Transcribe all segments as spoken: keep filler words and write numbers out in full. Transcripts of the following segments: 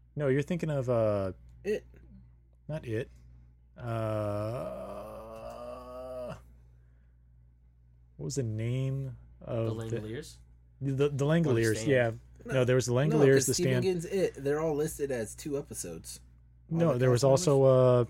No, you're thinking of uh, It. not It. Uh, what was the name The of Langoliers. the the, the Langoliers? Stand. Yeah. No, there was the No, Langoliers, because the Stephen stand. King's It. They're all listed as two episodes. All No, the there was cast members? also uh,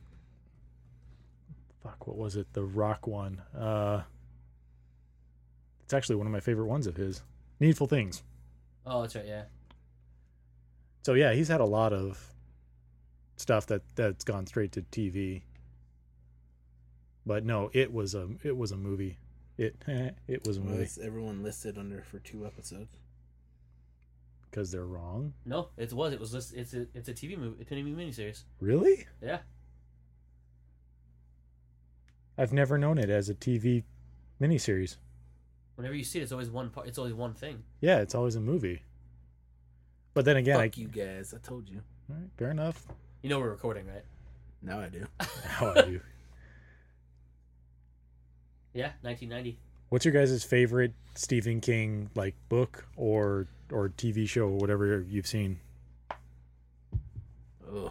fuck, what was it? The Rock one. Uh, it's actually one of my favorite ones of his. Needful Things. Oh, that's right. Yeah. So yeah, he's had a lot of stuff that that's gone straight to T V. But no, it was a it was a movie. It it was a Why movie is everyone listed under for two episodes? because they're wrong. No, it was. It was. List, it's a. It's a T V movie. It's a T V miniseries. Really? Yeah. I've never known it as a T V miniseries. Whenever you see it, it's always one part. It's always one thing. Yeah, it's always a movie. But then again, Fuck I you guys. I told you. all right, fair enough. You know we're recording, right? Now I do. How I do. Yeah, nineteen ninety. What's your guys' favorite Stephen King like book or or T V show or whatever you've seen? Ugh.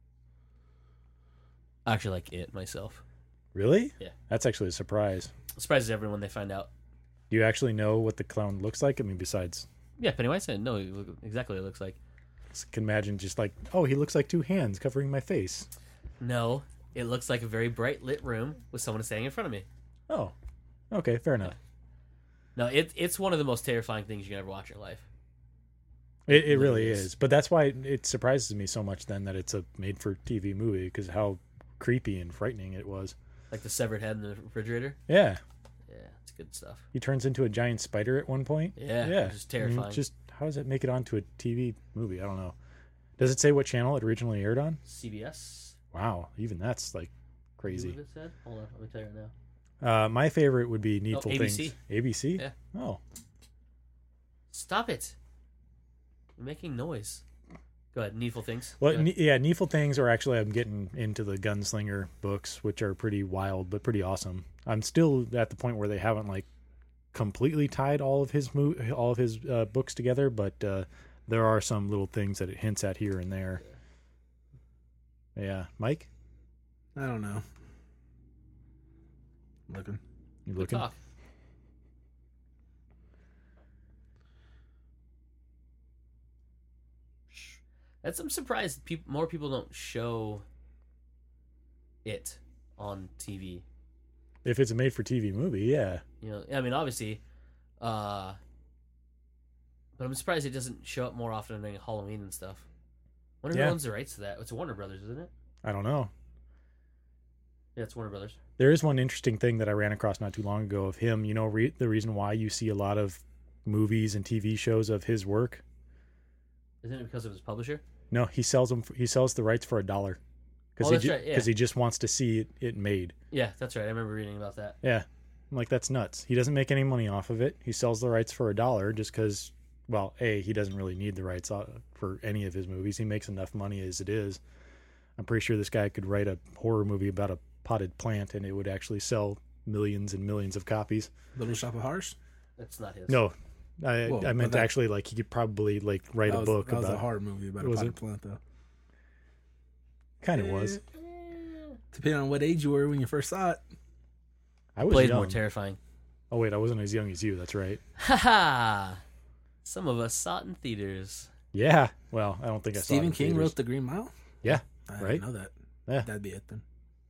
I actually like it myself. Really? Yeah. That's actually a surprise. It surprises everyone when they find out. Do you actually know what the clown looks like? I mean, besides, Yeah, Pennywise said no. Exactly what it looks like. I can imagine just like, oh, he looks like two hands covering my face. No, it looks like a very bright lit room with someone standing in front of me. Oh, okay, fair enough. No, it, it's one of the most terrifying things you can ever watch in your life. It, it really It is. is. But that's why it surprises me so much then that it's a made-for-T V movie because how creepy and frightening it was. Like the severed head in the refrigerator. Yeah, Yeah, it's good stuff. he turns into a giant spider at one point. Yeah, Yeah, which is I mean, terrifying. just how does it make it onto a T V movie? I don't know. Does it say what channel it originally aired on? C B S. Wow, even that's like See crazy. what it said? Hold on, let me tell you right now. Uh, my favorite would be Needful A B C. Things. A B C? Yeah. Oh, Stop it! You're making noise. Go ahead. Needful Things. well, Go ahead. ne- yeah, Needful Things, or actually, I'm getting into the Gunslinger books, which are pretty wild but pretty awesome. I'm still at the point where they haven't like completely tied all of his mo- all of his uh, books together, but uh, there are some little things that it hints at here and there. Yeah, Mike, I don't know. Looking. you Good looking? talk. That's I'm surprised peop more people don't show it on T V. If it's a made-for-T V movie, yeah. You know, I mean, obviously, uh, but I'm surprised it doesn't show up more often during Halloween and stuff. Wonder who Yeah. owns the rights to that? It's Warner Brothers, isn't it? I don't know. Yeah, it's Warner Brothers. There is one interesting thing that I ran across not too long ago of him. You know, re- the reason why you see a lot of movies and T V shows of his work. Isn't it because of his publisher? No, he sells them. For, he sells the rights for a dollar because Oh, he that's ju- right, yeah. 'cause he just wants to see it, it made. Yeah, that's right. I remember reading about that. Yeah, I'm like that's nuts. He doesn't make any money off of it. He sells the rights for a dollar just because. Well, a he doesn't really need the rights uh, for any of his movies. He makes enough money as it is. I'm pretty sure this guy could write a horror movie about a potted plant and it would actually sell millions and millions of copies. Little Shop of Horrors. That's not his. No, I, Whoa, I meant but that- actually like he could probably like write that a was, book that was about. a horror movie about a Was potted it? plant, though. Kind of was. Depending on what age you were when you first saw it. I was Played young. more terrifying. Oh wait, I wasn't as young as you. That's right. Ha ha! Some of us saw it in theaters. Yeah. Well, I don't think I saw. it Stephen in King theaters. wrote The Green Mile? Yeah. I Right? didn't know that. Yeah. That'd be it then.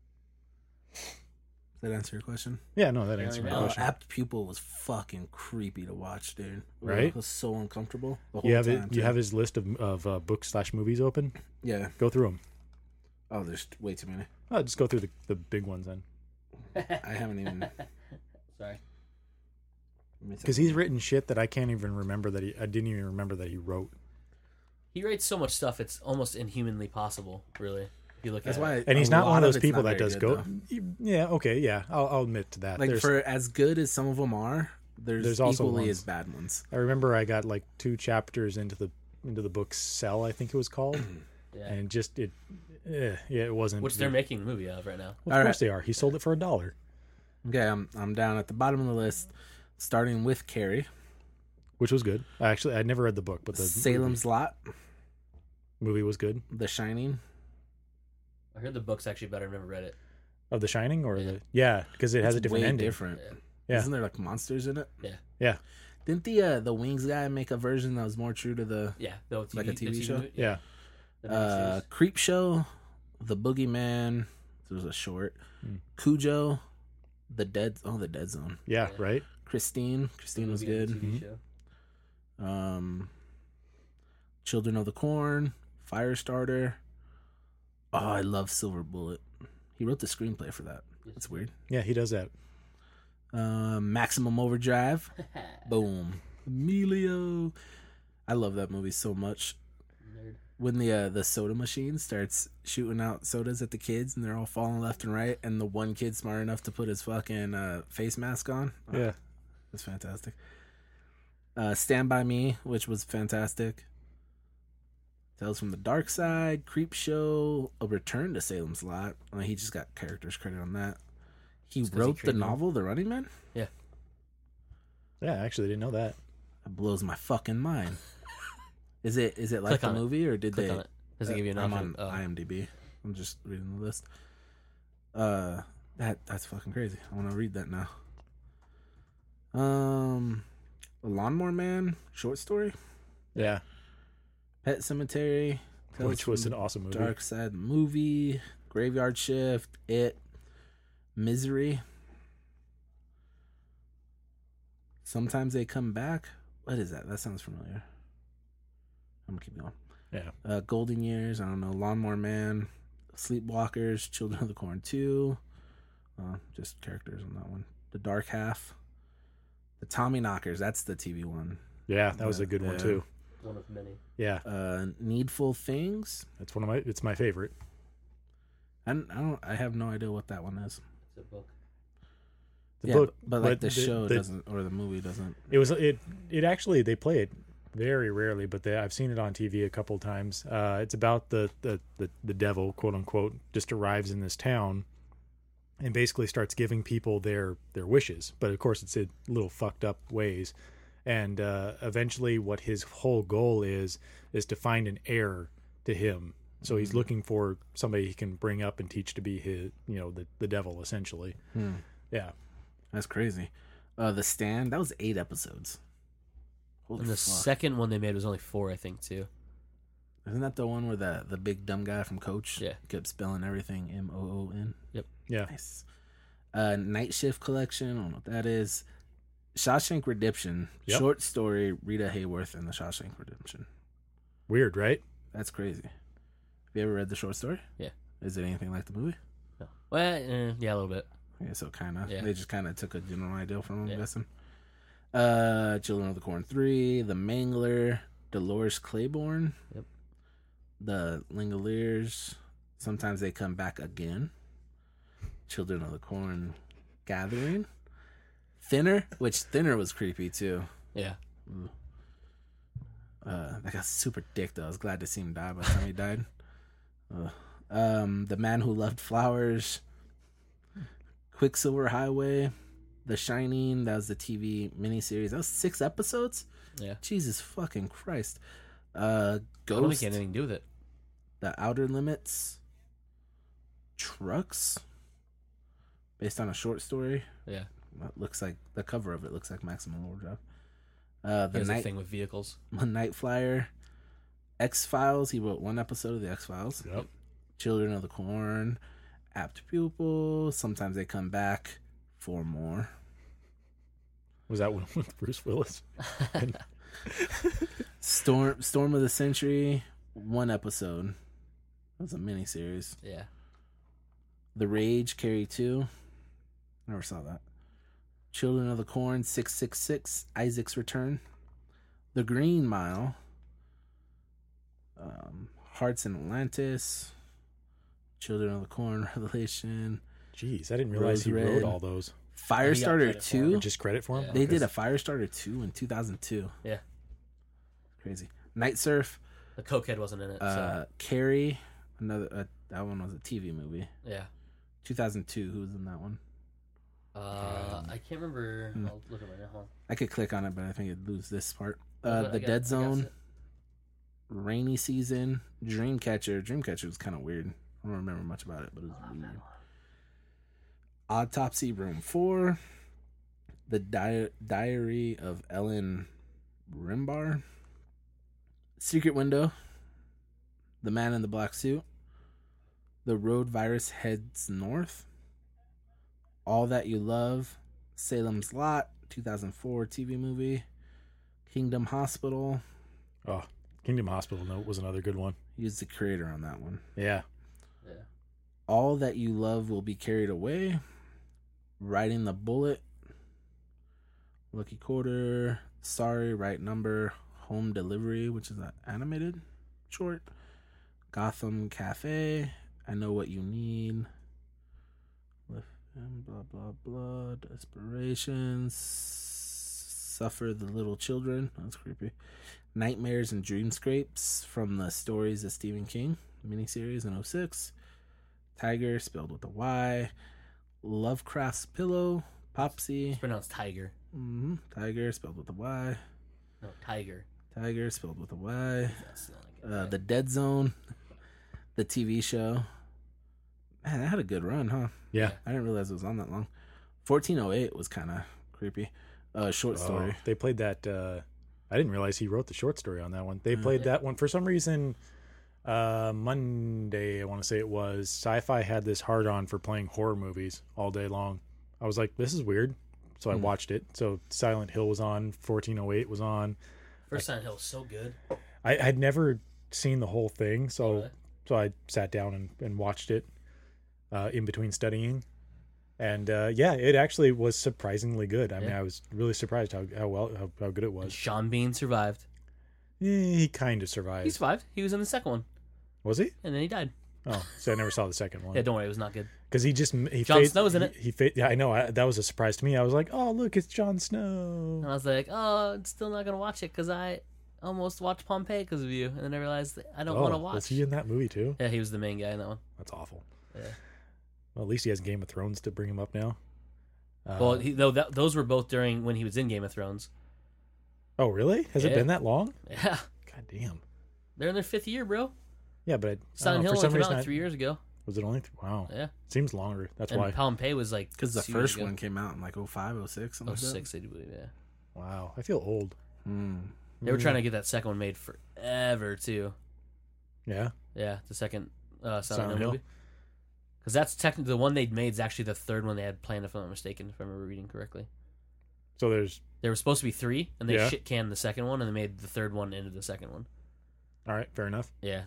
Does that answer your question? Yeah. No, that Yeah, answers I my know. Uh, question. Apt Pupil was fucking creepy to watch, dude. Right? It was so uncomfortable. The whole You have time, it. You too. have his list of of uh, books slash movies open. Yeah. Go through them. Oh, there's way too many. Oh, just go through the, the big ones then, I haven't even. Sorry. because he's written shit that I can't even remember that he. I didn't even remember that he wrote. He writes so much stuff; it's almost inhumanly possible, really. If you look That's at why. it. And he's a not one lot of those it's people not that very does good, go. though. Yeah. Okay. Yeah. I'll, I'll admit to that. Like There's, for as good as some of them are, there's, There's also equally ones- as bad ones. I remember I got like two chapters into the into the book Cell, I think it was called, Yeah. and just it. Eh, yeah, it wasn't. Which they're making a movie of right now. Well, of All course right. they are. He sold it for a dollar, Okay, I'm I'm down at the bottom of the list, starting with Carrie, which was good. Actually, I'd never read the book, but the Salem's Lot, Movie was good. The Shining. I heard the book's actually better. I've never read it. Of The Shining, or Yeah. the yeah, because it has It's a different way ending. different. Yeah. Yeah. Isn't there like monsters in it? Yeah. Yeah. Didn't the uh, the Wings guy make a version that was more true to the Yeah, the T V, Like a T V the show? movie, Yeah. The uh, miniseries. Creep Show, The Boogeyman? It was a short. Hmm. Cujo, The Dead. Oh, The Dead Zone. Yeah, Yeah. right. Christine. Christine The was movie and the good. T V Mhm. show. Um, Children of the Corn, Firestarter. Oh, I love Silver Bullet. He wrote the screenplay for that. That's weird. Yeah, he does that. Um, Maximum Overdrive. Boom. Emilio. I love that movie so much. Nerd. When the uh, the soda machine starts shooting out sodas at the kids and they're all falling left and right, and the one kid smart enough to put his fucking uh, face mask on. Oh, Yeah. that's fantastic. Uh, Stand By Me, which was fantastic. Tales from the Dark Side, Creep Show, A Return to Salem's Lot. Oh, he just got characters credit on that. He Just 'cause he wrote the created them. novel The Running Man? Yeah, I actually didn't know that. That blows my fucking mind. Is it is it like Click the on it. movie or did Click they? on it. Does it give you an I'm option? on Oh. IMDb. I'm just reading the list. Uh, that that's fucking crazy. I want to read that now. Um, Lawnmower Man short story, Yeah, Pet Cemetery, Tales which was from an awesome movie. Dark Side movie, Graveyard Shift, It, Misery. Sometimes They Come Back. What is that? That sounds familiar. I'm gonna keep going. Yeah. Uh, Golden Years. I don't know. Lawnmower Man, Sleepwalkers, Children of the Corn two. Uh, just characters on that one. The Dark Half. The Tommy Knockers. That's the T V one. Yeah, that was a good one Yeah. too. One of many. Yeah, Uh, Needful Things. that's one of my. It's my favorite. I don't, I don't. I have no idea what that one is. It's a book. The yeah, book, but like but the, the- show the- doesn't, or the movie doesn't. It was it. It actually they play it very rarely, but they, I've seen it on T V a couple times. Uh, it's about the, the the the devil, quote unquote, just arrives in this town, and basically starts giving people their their wishes. But of course, it's in little fucked up ways. And uh, eventually, what his whole goal is is to find an heir to him. So he's Mhm. looking for somebody he can bring up and teach to be his, you know, the the devil essentially. Hmm. Yeah. That's crazy. Uh, The Stand. That was eight episodes. Holy And the fuck. second one they made was only four, I think, too. Isn't that the one where the the big dumb guy from Coach Yeah. kept spelling everything M O O N? Yeah. Nice. Uh, Night Shift Collection. I don't know what that is. Shawshank Redemption. Yep. Short story. Rita Hayworth and the Shawshank Redemption. Weird, right? That's crazy. Have you ever read the short story? Yeah. Is it anything like the movie? No. Well, eh, yeah, a little bit. Yeah, so kind of. Yeah. They just kind of took a general idea from them, Yeah. I'm guessing. Uh, Children of the Corn three, The Mangler, Dolores Claiborne. Yep. The Langoliers. Sometimes They Come Back Again. Children of the Corn Gathering. Thinner, which Thinner was creepy too. Yeah. Ooh. Uh, that got super dick though. I was glad to see him die by the time he died. Ugh. Um, The Man Who Loved Flowers. Quicksilver Highway. The Shining. That was the T V miniseries. That was six episodes. Yeah. Jesus fucking Christ. Uh, I don't Ghost. think anything to do with it. The Outer Limits. Trucks. Based on a short story. Yeah. It looks like the cover of it looks like Maximum Overdrive. Uh, the There's a night thing with vehicles. Night Flyer, X Files. He wrote one episode of the X Files. Yep. Children of the Corn, Apt Pupil. Sometimes They Come Back. Four more. Was that one with Bruce Willis? Storm Storm of the Century. One episode. That was a miniseries. Yeah. The Rage, Carrie two. Never saw that. Children of the Corn, six six six, Isaac's Return. The Green Mile. Um, Hearts in Atlantis. Children of the Corn, Revelation. Jeez, I didn't realize Rose he Red. wrote all those. Firestarter credit for it. Or two. just credit for him? Yeah. They Okay. did a Firestarter two in two thousand two. Yeah. Crazy. Night Surf. The Cokehead wasn't in it. Uh, so. Carrie. Another. Uh, that one was a T V movie. Yeah. two thousand two. Who was in that one? Uh, I can't remember. Hmm. I'll look at it right now. Hold on. I could click on it, but I think it'd lose this part. Oh, Uh, but I the got- I Dead got Zone. it. Rainy Season, Dreamcatcher. Dreamcatcher was kind of weird. I don't remember much about it, but it was weird. Autopsy Room four, The Di- Diary of Ellen Rimbar, Secret Window, The Man in the Black Suit, The Road Virus Heads North, All That You Love, Salem's Lot, two thousand four T V movie, Kingdom Hospital. Oh, Kingdom Hospital Note was another good one. He was the creator on that one. Yeah. Yeah. All That You Love Will Be Carried Away, Riding the Bullet, Lucky Quarter, Sorry, Right Number, Home Delivery, which is an animated short, Gotham Cafe, I Know What You Need, Lift and blah blah blah, Desperations, Suffer the Little Children, that's creepy, Nightmares and Dreamscapes from the Stories of Stephen King miniseries in oh six, Tiger spelled with a Y, Lovecraft's Pillow, Popsy, It's pronounced Tiger. mm-hmm. Tiger spelled with a Y, No, Tiger. Tiger spelled with a Y, That's not like it, uh, right? The Dead Zone, the T V show. Man, that had a good run, huh? Yeah. I didn't realize it was on that long. fourteen oh eight was kind of creepy. Uh, short Oh, story. they played that. Uh, I didn't realize he wrote the short story on that one. They Mm. played Yeah. that one for some reason. Uh, Monday, I want to say it was. Sci-Fi had this hard on for playing horror movies all day long. I was like, this is weird. So I Hmm. watched it. So Silent Hill was on. fourteen oh eight was on. First Silent Hill was so good. I had never seen the whole thing, so Really? so I sat down and, and watched it uh, in between studying, and uh, yeah, it actually was surprisingly good. I mean, Yeah. I was really surprised how how well how, how good it And was. Sean Bean survived. Eh, he kind of survived. He survived. He was in the second one, Was he? and then he died. Oh, so I never saw the second one Yeah, don't worry, it was not good. because he just he Jon fade- Snow was in he- it. He, fade- yeah, I know. I, that was a surprise to me. I was like, oh look, it's Jon And Snow. I was like, oh, I'm still not gonna watch it because I almost watched Pompeii because of you, and then I realized that I don't Oh, want to watch. was he in that movie too? Yeah, he was the main guy in that one. That's awful. Yeah. Well, at least he has Game of Thrones to bring him up now. Uh, Well, he, though that, those were both during when he was in Game of Thrones. oh really? Has it Yeah. been that long? Yeah, God damn. they're in their fifth year, bro. Yeah, but I don't Silent know, Hill for only some came out reason like I- three years ago. Was it only? Th- wow. Yeah, Seems longer. That's and why. Pompeii was like Because the two years first ago. one came out in like oh five, oh six, something Oh like that. six, I do believe. Yeah, Wow. I feel old. Hmm. they were trying to get that second one made forever too. Yeah. Yeah, the second uh, Silent, Silent Hill Hill? movie. Because that's technically the one they made is actually the third one they had planned, if I'm not mistaken, if I remember reading correctly. So there's. There were supposed to be three, and they Yeah. shit canned the second one, and they made the third one into the second one. All right. Fair enough. Yeah.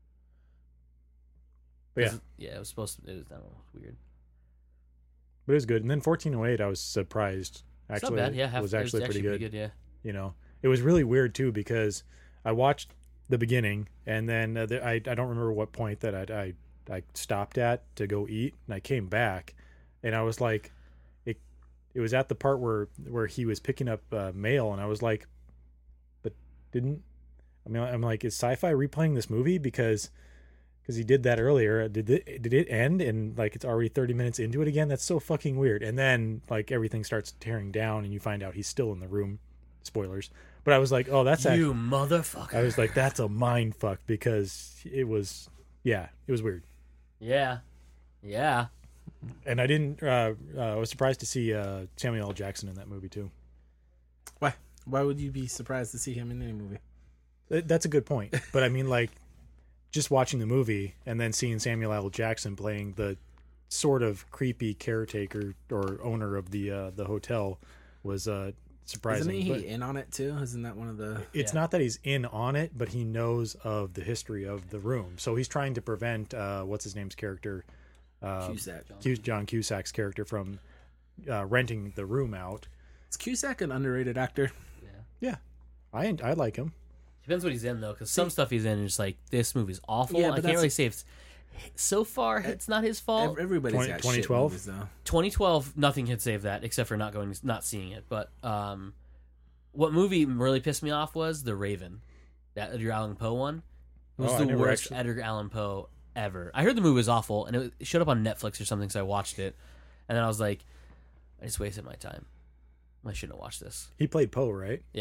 But yeah. Yeah, it was supposed to. It was, I don't know, weird. But it was good. And then fourteen oh eight, I was surprised. It's Actually, not bad. Yeah, half, it was actually, pretty good. pretty good. Yeah. You know, it was really weird too because I watched the beginning and then uh, the, I I don't remember what point that I I I stopped at to go eat, and I came back, and I was like, it it was at the part where where he was picking up uh, mail, and I was like, but didn't I mean I'm like, is Sci-Fi replaying this movie because because he did that earlier? Did it did it end and like it's already thirty minutes into it again? That's so fucking weird. And then like everything starts tearing down, and you find out he's still in the room. Spoilers. But I was like, oh, that's actually, You motherfucker. I was like, that's a mind fuck because it was, yeah, it was weird. Yeah. Yeah. And I didn't, uh, uh, I was surprised to see uh, Samuel L. Jackson in that movie too. Why? Why would you be surprised to see him in any movie? Th- That's a good point. But I mean, like, just watching the movie and then seeing Samuel L. Jackson playing the sort of creepy caretaker or owner of the uh, the hotel was uh, surprising. Isn't he But in on it too? Isn't that one of the? it's Yeah. not that he's in on it, but he knows of the history of the room. So he's trying to prevent uh, what's his name's character, uh, Cusack. Q- John Cusack's character, from uh, renting the room out. Is Cusack an underrated actor? Yeah. Yeah, I I like him. Depends what he's in though, because some stuff he's in is like this movie's awful. Yeah, I but can't that's- really say if it's so far it's not his fault. Ev- Everybody's twenty- got twenty shit twelve? movies, though. twenty twelve, nothing can save that except for not going, not seeing it. But um, what movie really pissed me off was The Raven, that Edgar Allan Poe one. It was Oh, I the never worst actually- Edgar Allan Poe ever. I heard the movie was awful, and it, it showed up on Netflix or something, so I watched it, and then I was like, I just wasted my time. I shouldn't have watched this. He played Poe, right? Yeah,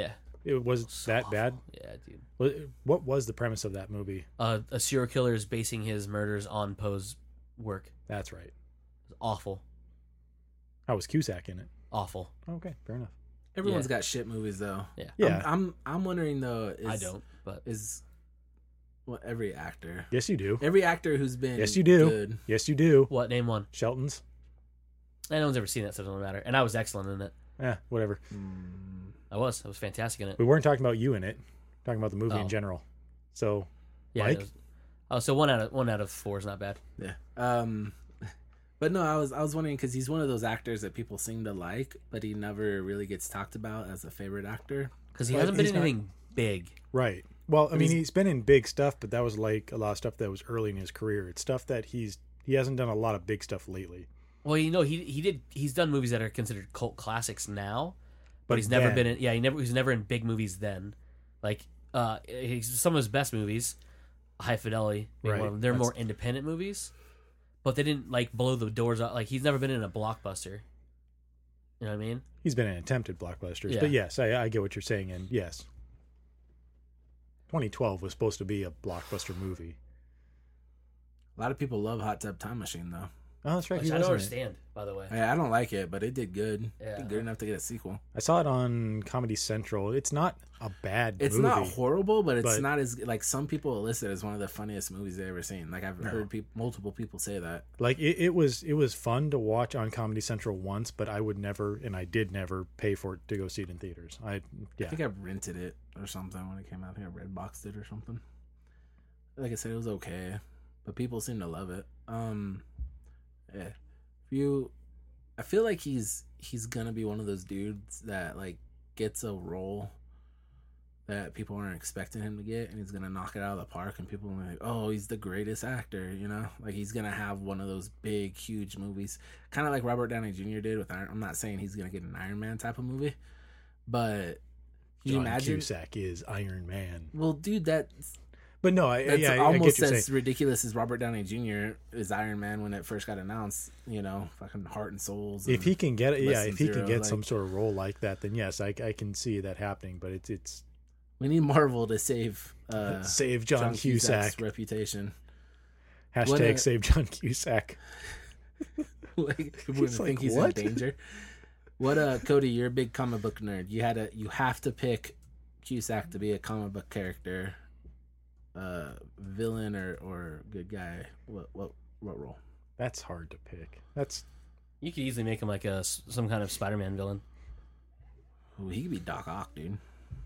It was So that awful. bad. Yeah, dude. What what was the premise of that movie? Uh, a serial killer is basing his murders on Poe's work. That's right. It's awful. How was Cusack in it? Awful. Okay, fair enough. Everyone's Yeah. got shit movies though. Yeah. Yeah. I'm I'm, I'm wondering though. Is, I don't, but Is well every actor. Yes, you do. Every actor who's been Yes, you do. good. Yes, you do. what? Name one. Shelton's. And no one's ever seen that, so it doesn't matter. And I was excellent in it. Eh, whatever. Mm, I was. I was fantastic in it. We weren't talking about you in it. Talking about the movie Oh. in general. So, Yeah. Mike? it was- oh, so one out of one out of four is not bad. yeah. Um, but no, I was I was wondering because he's one of those actors that people seem to like, but he never really gets talked about as a favorite actor. Because he But hasn't been he's in not- anything big. right. Well, I And mean, he's- he's been in big stuff, but that was like a lot of stuff that was early in his career. It's stuff that he's he hasn't done a lot of big stuff lately. Well, you know, he he did. He's done movies that are considered cult classics now, but, But he's never then- been in. Yeah, he never. He's never in big movies then. Like, uh, he's, some of his best movies, High Fidelity, being Right, one of them, they're that's- more independent movies, but they didn't like blow the doors out. Like, he's never been in a blockbuster. You know what I mean? He's been in attempted blockbusters, Yeah. but yes, I, I get what you're saying, and yes, twenty twelve was supposed to be a blockbuster movie. A lot of people love Hot Tub Time Machine though. Oh, that's right. Which He I was don't in it. understand, by the way. I, I don't like it, but it did good. Yeah. It did good enough to get a sequel. I saw it on Comedy Central. It's not a bad It's movie. not horrible, but it's but- not as like some people list it as one of the funniest movies they ever seen. Like I've No. heard people, multiple people say that. Like it, it was it was fun to watch on Comedy Central once, but I would never, and I did never pay for it to go see it in theaters. I yeah. I think I rented it or something when it came out. I think I Redboxed it or something. Like I said, it was okay, but people seem to love it. Um, yeah. If you, I feel like he's he's gonna be one of those dudes that like gets a role that people aren't expecting him to get, and he's gonna knock it out of the park, and people are like, "Oh, he's the greatest actor," you know? Like he's gonna have one of those big, huge movies, kind of like Robert Downey Junior did with Iron. I'm not saying he's gonna get an Iron Man type of movie, but can you John imagine? Cusack is Iron Man. Well, dude, that But no, I, that's yeah, I- I, almost get what you're as saying. ridiculous as Robert Downey Junior is Iron Man when it first got announced. You know, fucking Heart and Souls. If he can get it, yeah, Less if Than he can Zero, get like- some sort of role like that, then yes, I, I can see that happening. But it's it's we need Marvel to save uh, save John, John Cusack. Cusack's reputation. Hashtag What a- save John Cusack. Like people He's think like, he's "What?" in danger. What uh Cody, you're a big comic book nerd. You had to you have to pick Cusack to be a comic book character, uh villain or, or good guy. What what what role? That's hard to pick. That's You could easily make him like a s- some kind of Spider-Man villain. Ooh, he could be Doc Ock, dude.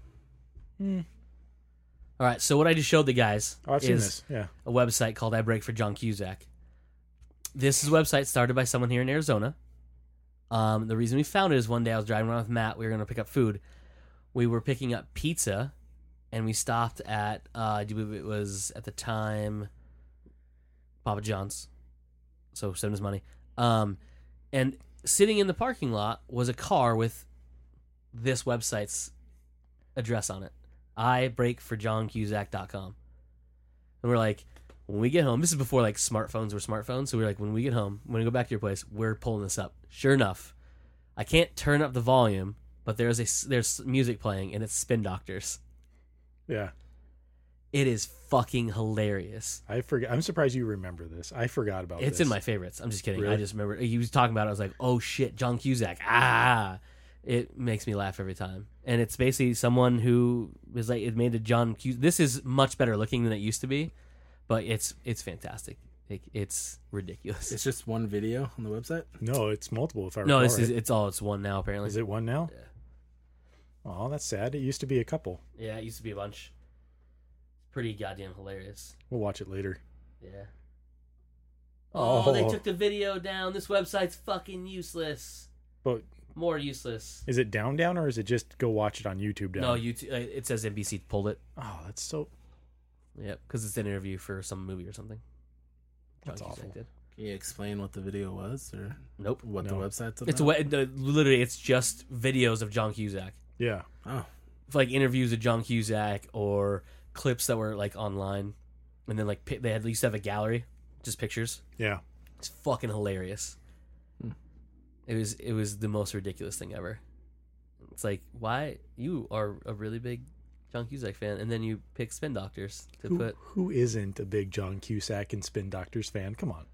All right, so what I just showed the guys oh, I've seen is this. Yeah, a website called I Break for John Cusack. This is a website started by someone here in Arizona. Um, the reason we found it is one day I was driving around with Matt. We were going to pick up food. We were picking up pizza, and we stopped at, uh, I do believe it was at the time, Papa John's. So send us money. Um, and sitting in the parking lot was a car with this website's address on it. I break for john cusack dot com. And we're like, when we get home, this is before like smartphones were smartphones. So we're like, when we get home, when we go back to your place, we're pulling this up. Sure enough, I can't turn up the volume, but there's a there's music playing and it's Spin Doctors. yeah. It is fucking hilarious. I forget. I'm surprised you remember this. I forgot about It's this. in my favorites. I'm just kidding. I Really? just remember he was talking about it. I was like, oh shit, John Cusack. Ah, it makes me laugh every time. And it's basically someone who is like, it made a John Cusack. This is much better looking than it used to be, but it's it's fantastic. It, it's ridiculous. It's just one video on the website. No, it's multiple. If I no, recall this right. is it's all it's one now apparently. Is it one now? Yeah. Oh, that's sad. It used to be a couple. Yeah, it used to be a bunch. Pretty goddamn hilarious. We'll watch it later. Yeah. Oh, Oh. they took the video down. This website's fucking useless. But More useless. is it down, down, or is it just go watch it on YouTube down? No, YouTube. uh, It says N B C pulled it. Oh, that's so. Yep, because it's an interview for some movie or something. John That's Cusack awful. did. Can you explain what the video was or Nope. what No. the website's about? It's a, we- the, literally it's just videos of John Cusack, Yeah. Oh, like interviews of John Cusack or clips that were like online, and then like pi- they had, used to have a gallery, just pictures. Yeah. It's fucking hilarious. Hmm. It was it was the most ridiculous thing ever. It's like, why you are a really big John Cusack fan, and then you pick Spin Doctors to Who, put. who isn't a big John Cusack and Spin Doctors fan? Come on.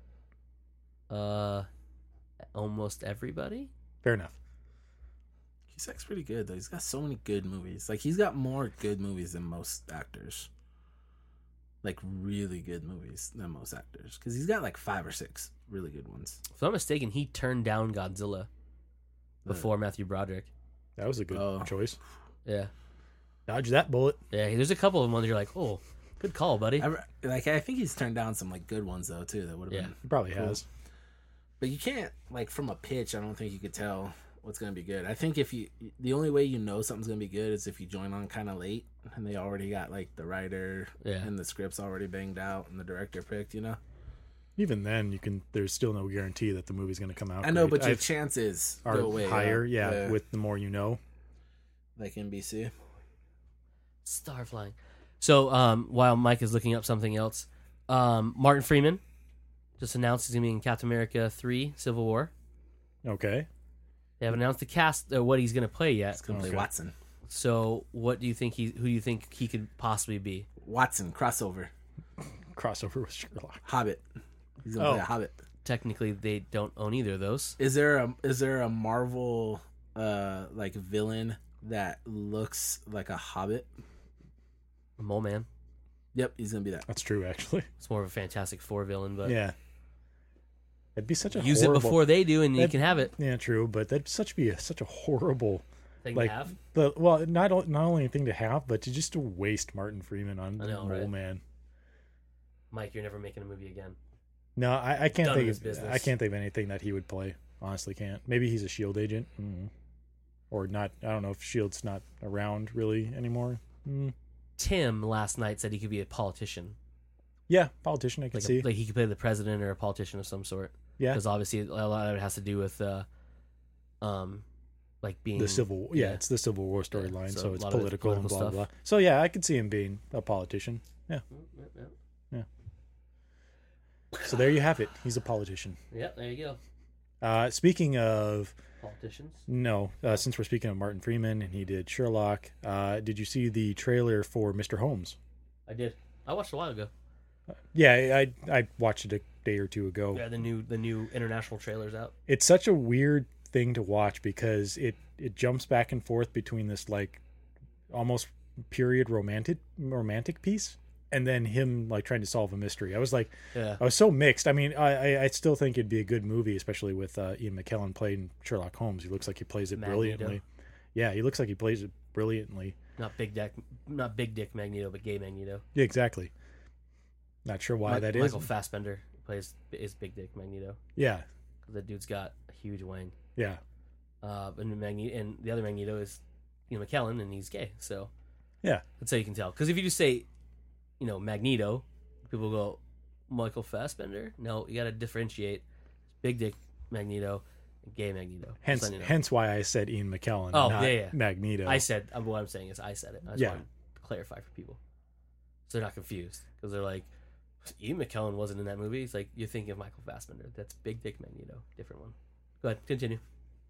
Uh, almost everybody. Fair enough. Cusack's pretty good though. He's got so many good movies. Like he's got more good movies than most actors. Like really good movies than most actors, because he's got like five or six really good ones. If I'm not mistaken, he turned down Godzilla before Matthew Broderick. That was a good Oh. choice. Yeah, Dodge that bullet. yeah. There's a couple of them where you're like, oh, good call, buddy. I, like I think he's turned down some like good ones though too. That would have Yeah. been. He probably Cool. has. But you can't like from a pitch. I don't think you could tell what's gonna be good. I think if you, the only way you know something's gonna be good is if you join on kind of late and they already got like the writer Yeah. and the script's already banged out and the director picked. You know. Even then, you can. There's still no guarantee that the movie's going to come out. I know, great. but your I've- chances are go way higher. up. Yeah, with the more you know. like N B C. Star flying. So um, while Mike is looking up something else, um, Martin Freeman just announced he's going to be in Captain America three: Civil War. Okay. They haven't announced the cast or what he's going to play yet. He's gonna play Okay. Watson. So what do you think he? Who do you think he could possibly be? Watson crossover. Crossover with Sherlock. Hobbit. He's gonna Oh. play a Hobbit. Technically, they don't own either of those. Is there a is there a Marvel uh like villain that looks like a Hobbit? Mole Man. Yep, he's gonna be that. That's true, actually. It's more of a Fantastic Four villain, but Yeah. It'd be such a use horrible, it before they do, and you That- can have it. Yeah, true, but that'd such be a, such a horrible Thing like to have. the well, not o- not only a thing to have, but to just to waste Martin Freeman on I know, Mole right? Man. Mike, you're never making a movie again. No, I, I can't Done think his of business. I can't think of anything that he would play. Honestly, can't. Maybe he's a Shield agent, mm. or not. I don't know if Shield's not around really anymore. Mm. Tim last night said he could be a politician. Yeah, politician. I can Like, see. a, like he could play the president or a politician of some sort. yeah, Because obviously a lot of it has to do with, uh, um, like being the civil. Yeah, yeah. it's the Civil War storyline, so so, a it's lot of it's political, and political blah stuff. blah. So yeah, I could see him being a politician. Yeah. Yep, yep. So there you have it. He's a politician. Yep, there you go. Uh, speaking of Politicians. no, uh, since we're speaking of Martin Freeman and he did Sherlock, uh, did you see the trailer for Mister Holmes? I did. I watched a while ago. Yeah, I I watched it a day or two ago. Yeah, the new the new international trailer's out. It's such a weird thing to watch because it it jumps back and forth between this like almost period romantic romantic piece and then him like trying to solve a mystery. I was like, Yeah. I was so mixed. I mean, I I, I still think it'd be a good movie, especially with uh, Ian McKellen playing Sherlock Holmes. He looks like he plays it Magneto. brilliantly. Yeah, he looks like he plays it brilliantly. Not big dick, not big dick Magneto, but gay Magneto. Yeah, exactly. Not sure why Mi- that is. Michael Fassbender plays is big dick Magneto Yeah, because that dude's got a huge wang. yeah, Uh, and Magneto and the other Magneto is Ian McKellen, and he's gay. So yeah. that's how you can tell. Because if you just say, you know, Magneto, people go Michael Fassbender. No, you got to differentiate big dick Magneto and gay Magneto. Just Hence, letting you know. hence why I said Ian McKellen. Oh, not yeah, yeah. Magneto. I said uh, what I'm saying is I said it. I just Yeah. want to clarify for people so they're not confused because they're like, Ian McKellen wasn't in that movie. It's like you're thinking of Michael Fassbender. That's Big Dick Magneto, different one. Go ahead, continue.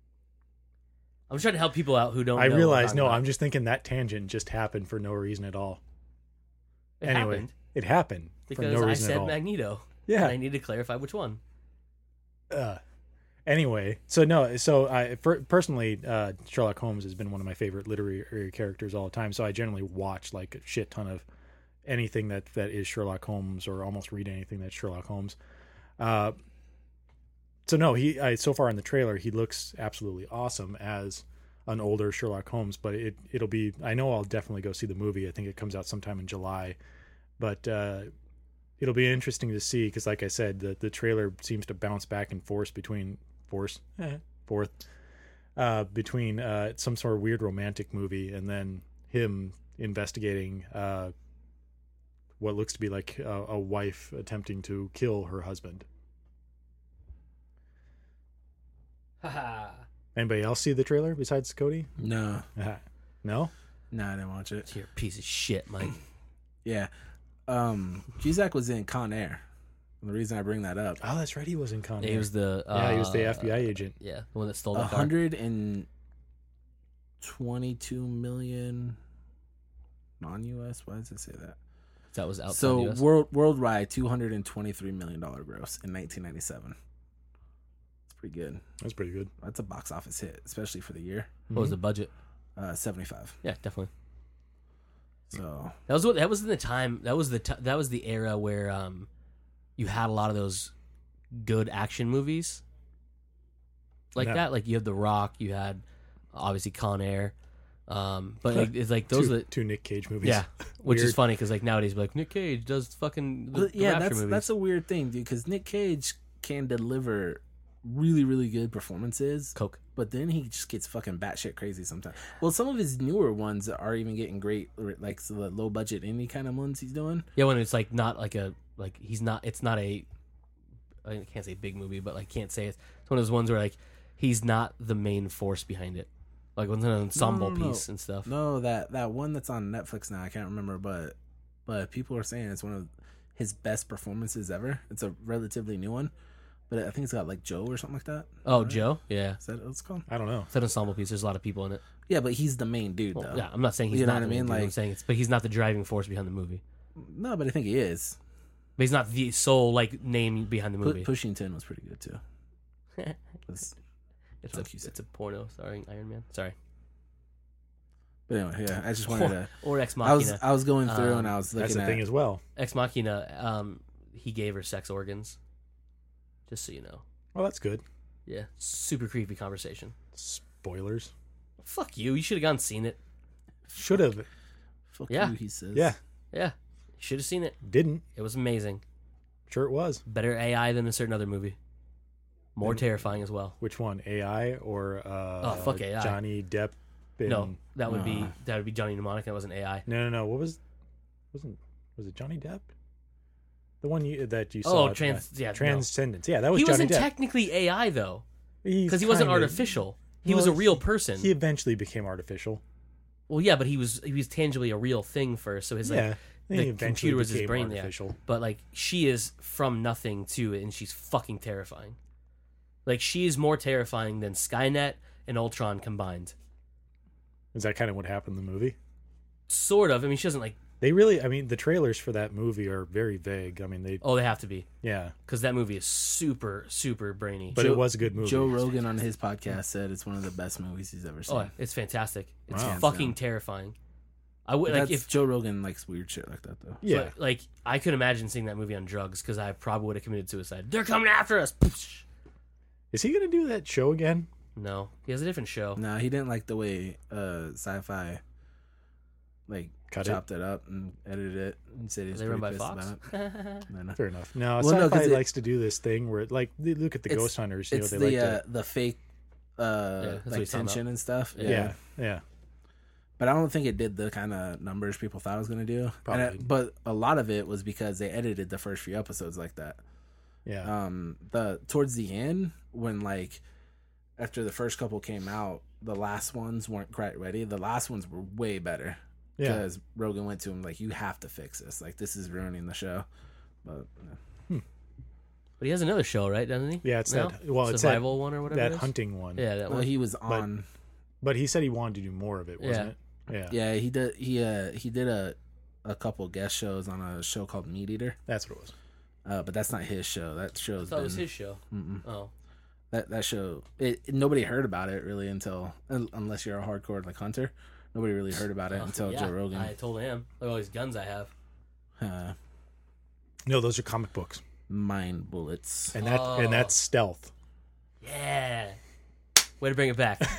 I'm trying to help people out who don't. I know what realize. I'm talking No, about. I'm just thinking that tangent just happened for no reason at all. It anyway, happened it happened because for no I reason said at all. Magneto. Yeah. and I need to clarify which one. uh, anyway, so no, so I for, personally, uh, Sherlock Holmes has been one of my favorite literary characters all the time. So I generally watch like a shit ton of anything that that is Sherlock Holmes, or almost read anything that's Sherlock Holmes. Uh, so no, he I, so far in the trailer he looks absolutely awesome as an older Sherlock Holmes. But it it'll be I know I'll definitely go see the movie. I think it comes out sometime in July, but. Uh, It'll be interesting to see because, like I said, the, the trailer seems to bounce back and forth between force forth uh, between uh, some sort of weird romantic movie and then him investigating uh, what looks to be like a, a wife attempting to kill her husband. Haha. Anybody else see the trailer besides Cody? No, No. no, I didn't watch it. You're a piece of shit, Mike. Yeah, um, Cusack was in Con Air. And the reason I bring that up, Oh, that's right. He was in Con Air. He was the uh, yeah, he was the F B I agent. Yeah, the one that stole a the car. hundred and twenty-two million non-U S. Why does it say that? That was outside So the U S. world worldwide, two hundred twenty-three million dollar gross in nineteen ninety-seven. It's pretty good. That's pretty good. That's a box office hit, especially for the year. What was the budget? Uh, seventy-five. Yeah, definitely. So That was what that was in the time. That was the t- that was the era where um, you had a lot of those good action movies like Yeah. that. Like you had The Rock, you had obviously Con Air, um, but like, it's like those two, are the, two Nick Cage movies. yeah, which is Weird. funny because like nowadays like Nick Cage does fucking the, Well, the yeah, Rapture that's movies. that's a weird thing, dude. Because Nick Cage can deliver really, really good performances, Coke. but then he just gets fucking batshit crazy sometimes. Well, some of his newer ones are even getting great, like so the low budget indie kind of ones he's doing. Yeah, when it's like not like a like he's not. It's not a. I can't say big movie, but like can't say it. It's one of those ones where like he's not the main force behind it. Like when it's an ensemble no, no. piece and stuff. No, that that one that's on Netflix now, I can't remember, but but people are saying it's one of his best performances ever. It's a relatively new one, but I think it's got like Joe or something like that. Oh, Right? Joe. Yeah, Is that what it's called? I don't know. it's an ensemble piece. There's a lot of people in it. Yeah, but he's the main dude, Well, though. yeah, I'm not saying he's You know not what I the main mean? dude, I'm Like- saying it's, but he's not the driving force behind the movie. No, but I think he is. But he's not the sole like name behind the Pu- movie. Pushington was pretty good too. That's- it's a Fuck you, it's a porno starring Iron Man. Sorry, But anyway, yeah, I just wanted to. or Ex I was Machina. I was going through Um, and I was looking That's the at. thing as well. Ex Machina. Um, he gave her sex organs. Just so you know. Well, that's good. Yeah, super creepy conversation. Spoilers. Fuck you. You should have gone and seen it. Should have. Fuck Yeah. you, he says. Yeah. Yeah, you should have seen it. Didn't. It was amazing. Sure it was. Better A I than a certain other movie. More And- terrifying as well. Which one? A I or uh, Oh, fuck A I. Johnny Depp? And, No, that would be Uh. that would be Johnny Mnemonic. That wasn't A I. No, no, no. What was? Wasn't was it Johnny Depp? The one you that you Oh, saw. trans- uh, yeah, no. Transcendence. Yeah, that was He Johnny wasn't Depp. technically A I though, He's because he wasn't kinda- artificial. He was a Well, real he- person. He eventually became artificial. well, yeah, but he was he was tangibly a real thing first. So his like, yeah, then the he eventually computer was his became brain, yeah. artificial. but like she is from nothing to it, and she's fucking terrifying. Like she is more terrifying than Skynet and Ultron combined. Is that kind of what happened in the movie? Sort of. I mean, she doesn't like. They really, I mean, the trailers for that movie are very vague. I mean, they, Oh, they have to be yeah, because that movie is super super brainy. but Joe- it was a good movie. Joe Rogan on his podcast said it's one of the best movies he's ever seen. Oh, it's fantastic. It's Wow. fucking Hands down. terrifying. I would But like that's if Joe Rogan likes weird shit like that though. yeah, So, like I could imagine seeing that movie on drugs because I probably would have committed suicide. They're coming after us. is he gonna do that show again? No, he has a different show. No, he didn't like the way uh sci-fi like Cut it? chopped it. up and edited it and said he Are was they pretty run by pissed Fox? about it. No, no. Fair enough. No, Well, no, sci-fi 'cause it- likes to do this thing where, it, like, they look at the It's- Ghost Hunters. You know, It's they the like uh, to, the fake Yeah, uh that's what like he's talking tension and stuff. Yeah. yeah, yeah. But I don't think it did the kind of numbers people thought it was going to do. And Probably. it- but a lot of it was because they edited the first few episodes like that. Yeah. Um, the towards the end, when like after the first couple came out, the last ones weren't quite ready. The last ones were way better yeah. because Rogan went to him like, "You have to fix this. Like this is ruining the show." But yeah. But he has another show, right? Doesn't he? Uh, Yeah, it's No? that. Well, it's survival one or whatever. that it is? hunting one. Yeah, that well, one. he was on. But he said he wanted to do more of it, wasn't Yeah. it? Yeah. Yeah, he did. He uh he did a a couple guest shows on a show called Meat Eater. That's what it was. Uh, but that's not his show. That I show's thought been it was his show. mm-mm. Oh, that that show. It, it- nobody heard about it really until un- unless you're a hardcore like hunter. Nobody really heard about it Oh, until yeah, Joe Rogan. I told him. Look at all these guns I have. Uh, No, those are comic books, mind bullets. and that Oh. and that's stealth. Yeah. Way to bring it back.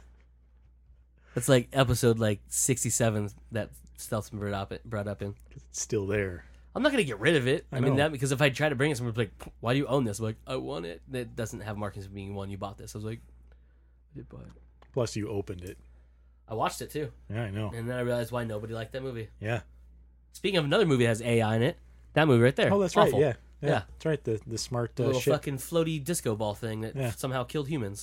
That's like episode like sixty-seven that Stealth's been brought up, brought up in. It's still there. I'm not gonna get rid of it. I, I mean know. that because if I try to bring it, someone would be like, "Why do you own this?" I'm like, "I want it." That doesn't have markings of being one. You bought this. I was like, "I did buy it." Plus, you opened it. I watched it too, Yeah, I know. and then I realized why nobody liked that movie. Yeah. Speaking of another movie that has A I in it, that movie right there. Oh, that's Awful. right. Yeah. yeah. Yeah. That's right. The the smart The uh, little ship. fucking floaty disco ball thing that Yeah. somehow killed humans.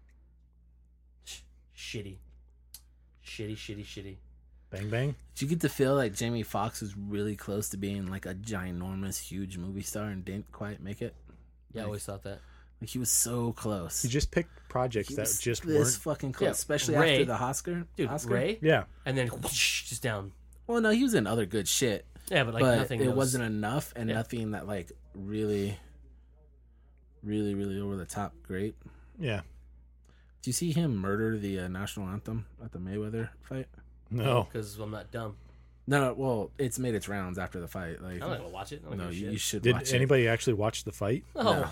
Sh- shitty, shitty, shitty, shitty. Bang bang. Did you get to feel like Jamie Foxx was really close to being like a ginormous, huge movie star and didn't quite make it? Yeah, I Like, always thought that. Like he was so close. He just picked projects He that was just this weren't. fucking close, Yeah, especially Ray- after the Oscar. Dude, Oscar? Ray, Yeah, and then whoosh, just down. Well, no, he was in other good shit, Yeah, but like but nothing. it that was- wasn't enough, and Yeah. nothing that like really, really, really over the top. Great. yeah. Do you see him murder the uh, national anthem at the Mayweather fight? No, because I'm not dumb. No, no. Well, it's made its rounds after the fight. Like, I'm not gonna watch it. I don't no, give a you, shit. you should did watch anybody actually watch the fight? Oh, No.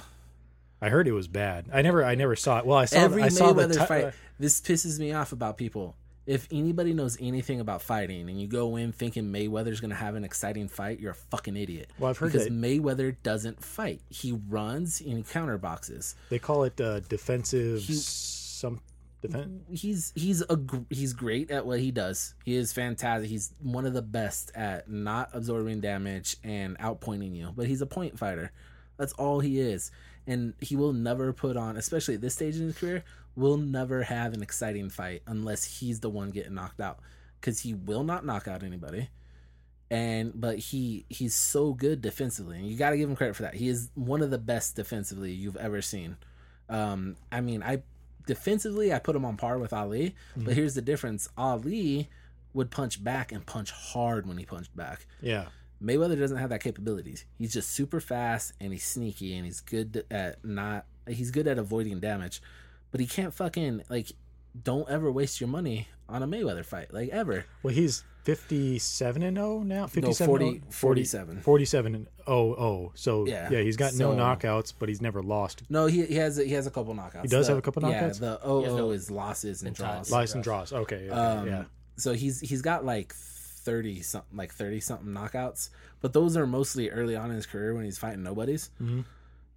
I heard it was bad. I never, I never saw it. Well, I it. saw, Every I saw the Mayweather ti- fight. This pisses me off about people. If anybody knows anything about fighting, and you go in thinking Mayweather's going to have an exciting fight, you're a fucking idiot. Well, I've heard because that Mayweather doesn't fight. He runs and he counterboxes. they call it uh, defensive. He- some defense. He's he's a gr- he's great at what he does. He is fantastic. He's one of the best at not absorbing damage and outpointing you. But he's a point fighter. That's all he is. And he will never put on, especially at this stage in his career, will never have an exciting fight unless he's the one getting knocked out. Because he will not knock out anybody. And but he he's so good defensively. And you gotta give him credit for that. He is one of the best defensively you've ever seen. Um, I mean, I defensively I put him on par with Ali, Mm-hmm. but here's the difference. Ali would punch back and punch hard when he punched back. Yeah, Mayweather doesn't have that capabilities. He's just super fast and he's sneaky and he's good at not he's good at avoiding damage. But he can't fucking like don't ever waste your money on a Mayweather fight. Like ever. well, he's fifty-seven and oh now. No, fifty-seven, forty, oh? forty-seven. forty-seven and oh oh. So Yeah. yeah, he's got no So- knockouts, but he's never lost. No, he he has he has a couple knockouts. He does The- have a couple knockouts? Yeah, the O He has O no- is losses and and draws. ties. License draws. Okay, okay Um, yeah. So he's he's got like thirty something, like thirty something knockouts, but those are mostly early on in his career when he's fighting nobodies. Mhm.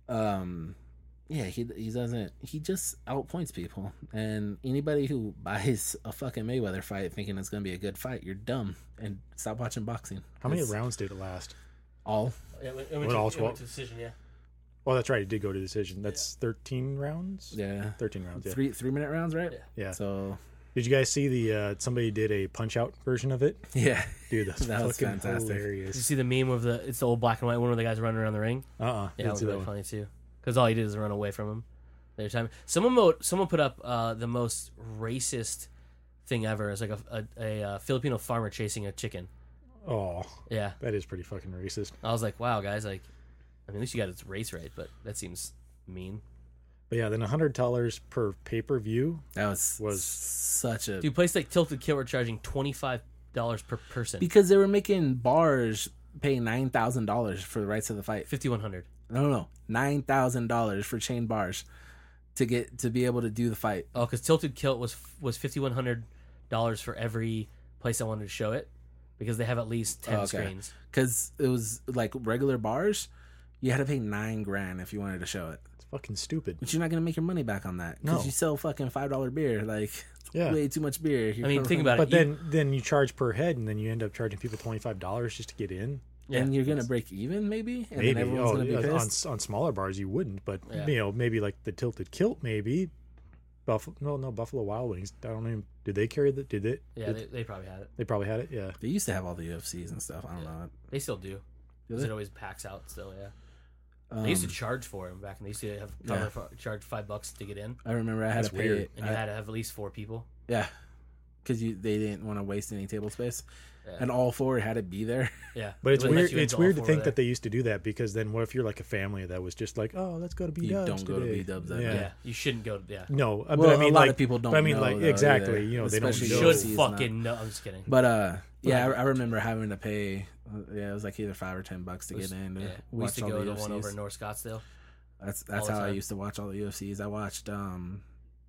Um, yeah, he he doesn't. He just outpoints people, and anybody who buys a fucking Mayweather fight thinking it's gonna be a good fight, you're dumb and stop watching boxing. How many It's rounds did it last? All Yeah, it went, it What went to, all it went twelve? to decision. Yeah, Well, that's right. It did go to decision. That's thirteen rounds. yeah, thirteen rounds. Yeah. three three minute rounds, right? Yeah. Yeah. So Did you guys see the? Uh, somebody did a punch out version of it. yeah, Dude, that's That was fucking fantastic. did you hilarious. see the meme of the? It's the old black and white one where the guys running around the ring. Uh uh Yeah, that Didn't was see that really one. funny too. Because all he did is run away from him. Every time, someone mo- someone put up uh, the most racist thing ever. It's like a, a, a, uh Filipino farmer chasing a chicken. Oh, Yeah, that is pretty fucking racist. I was like, wow, guys, like, I mean, at least you got its race right, but that seems mean. But yeah, then a hundred dollars per pay per view. that was Was- such a Dude, place like Tilted Kill were charging twenty five dollars per person, because they were making bars pay nine thousand dollars for the rights of the fight. fifty one hundred. No, no, no, nine thousand dollars for chain bars to get to be able to do the fight. Oh, because Tilted Kill was was fifty one hundred dollars for every place I wanted to show it, because they have at least ten Oh, okay. screens. Because it was like regular bars, you had to pay nine grand if you wanted to show it. It's fucking stupid. But you're not gonna make your money back on that because No. you sell fucking five dollar beer, like Yeah. way too much beer. You're I mean, gonna- think about But it. you- then then you charge per head, and then you end up charging people twenty five dollars just to get in. yeah, and you're gonna break even maybe, and Maybe then everyone's oh, gonna be yeah, pissed. on on smaller bars you wouldn't, but Yeah. you know maybe like the Tilted Kilt, maybe Buffalo. No, no Buffalo Wild Wings. I don't even. Did they carry the? Did it? yeah, did- they, they probably had it. they probably had it. Yeah. They used to have all the U F Cs and stuff. I don't know. They still do. Do Because they? it always packs out still. Yeah, Um, they used to charge for them back, and they used to have cover Yeah. for, charge five bucks to get in, I remember I had That's to pay. weird. and you I- had to have at least four people. yeah, because you they didn't want to waste any table space, Yeah. and all four had to be there. Yeah, But it's They wouldn't let weird. you It's into all weird to four think there. that they used to do that, because then what if you're like a family that was just like, oh, let's go to B You Dubs don't go to today. B-dubs that yeah. Yeah, you shouldn't go. Yeah, No, uh, Well, but I mean, a lot like, of people don't But I mean, know, like, though, exactly. either. You know, they don't Especially you know. U F should C is not. fucking know. I'm just kidding. But uh, yeah, I, But- I remember having to pay. Uh, yeah, it was like either five or ten bucks to It was- get in. To yeah, we used watch to all go the to U F Cs. one over in North Scottsdale. That's that's all the how I time. used to watch all the U F Cs. I watched um,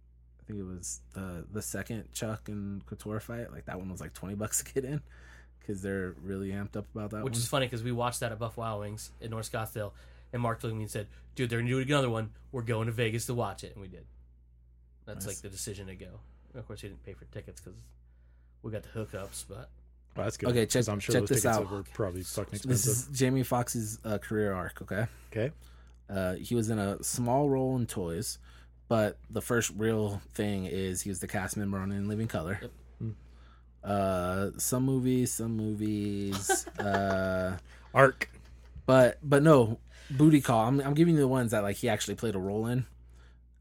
I think it was the the second Chuck and Couture fight. Like that one was like twenty bucks to get in because they're really amped up about that Which one. is funny because we watched that at Buff Wild Wings in North Scottsdale, and Mark looked at me and said, "Dude, they're gonna do another one. We're going to Vegas to watch it," and we did. That's Nice. like the decision to go. Of course, we didn't pay for tickets because we got the hookups, but Well, that's good. Okay, check- 'cause I'm sure check those this tickets out. were probably fucking This expensive. is Jamie Foxx's uh, career arc. Okay, Okay. uh, he was in a small role in Toys, but the first real thing is he was the cast member on In Living Color. Yep. Hmm. Uh, some movies, some movies. uh, Arc. But but no, Booty Call. I'm I'm giving you the ones that like he actually played a role in.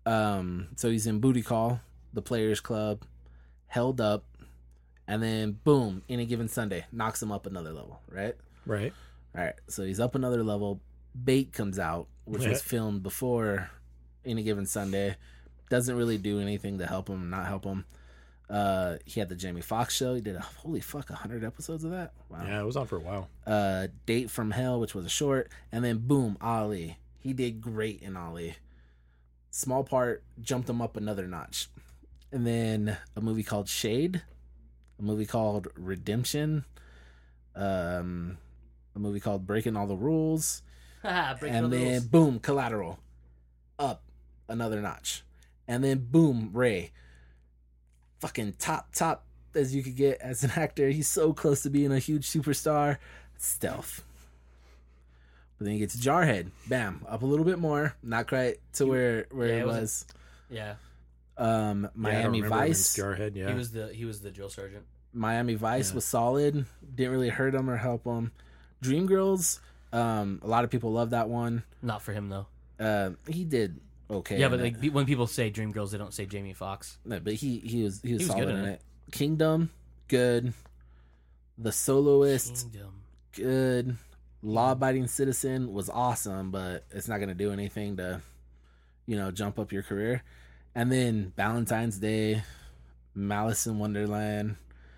Um, so he's in Booty Call, The Players Club, Held Up, and then boom, Any Given Sunday knocks him up another level, right? Right. All right, so he's up another level. Bait comes out, which Yeah. was filmed before Any Given Sunday. Doesn't really do anything to help him, not help him. Uh, he had the Jamie Foxx show. He did a holy fuck, one hundred episodes of that. Wow. Yeah, it was on for a while. Uh, Date from Hell, which was a short, and then boom, Ali. He did great in Ali. Small part jumped him up another notch. And then a movie called Shade, a movie called Redemption, um, a movie called Breaking All the Rules, Breaking and all the then rules. boom, Collateral, up another notch, and then boom, Ray, fucking top top as you could get as an actor. He's so close to being a huge superstar. Stealth. But then he gets Jarhead, bam, up a little bit more, not quite to where where Yeah, it it was was. Yeah, Um, Yeah, I don't Miami remember him in Vice. Jarhead, yeah. he was the he was the drill sergeant. Miami Vice Yeah. was solid. Didn't really hurt him or help him. Dreamgirls. Um, a lot of people love that one. Not for him though. Uh, he did okay. Yeah, in but it. like pe- when people say Dreamgirls, they don't say Jamie Foxx. No, but he he was he was, He was solid good in in it. it. Kingdom, good. The Soloist, Kingdom. good. Law Abiding Citizen was awesome, but it's not gonna do anything to, you know, jump up your career. And then Valentine's Day, Malice in Wonderland,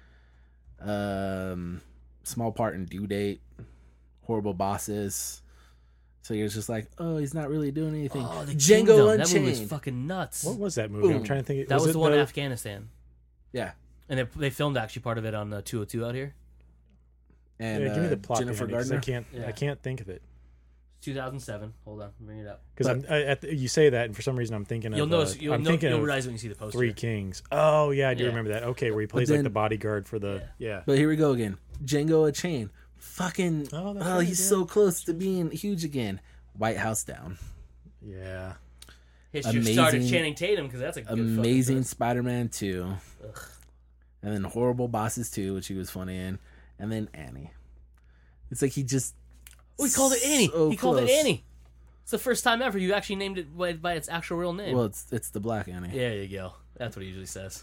um, small part in Due Date, Horrible Bosses. So you're just like, oh, he's not really doing anything. Oh, the Django Kingdom. Unchained. That movie was fucking nuts. What was that movie? I'm Boom. trying to think. that was, it the one in Afghanistan, Yeah. and they, they filmed actually part of it on uh, two oh two out here. And yeah, give me uh, the plot Jennifer behind it, 'cause Gardner. I can't. Yeah. I can't think of it two thousand seven. Hold on, bring it up. because I'm. But- I, at the, you say that, and for some reason I'm thinking You'll of. notice. uh, You'll, I'm know, thinking you'll of realize when you see the poster. Three Kings. Oh yeah, I do Yeah. remember that. Okay, where he plays like then- the bodyguard for the. Yeah. But here we go again. Django Unchained. Fucking. Oh, Oh, that's right, he's yeah. so close to being huge again. White House Down. Yeah. His should start at amazing- Channing Tatum because that's a good fucking Amazing twist. Spider-Man two. Ugh. And then Horrible Bosses two, which he was funny in. And then Annie. It's like he just. Oh, he called it Annie. so he called it close. Annie. It's the first time ever you actually named it by, by its actual real name. Well, it's it's the Black Annie. There you go. That's what he usually says.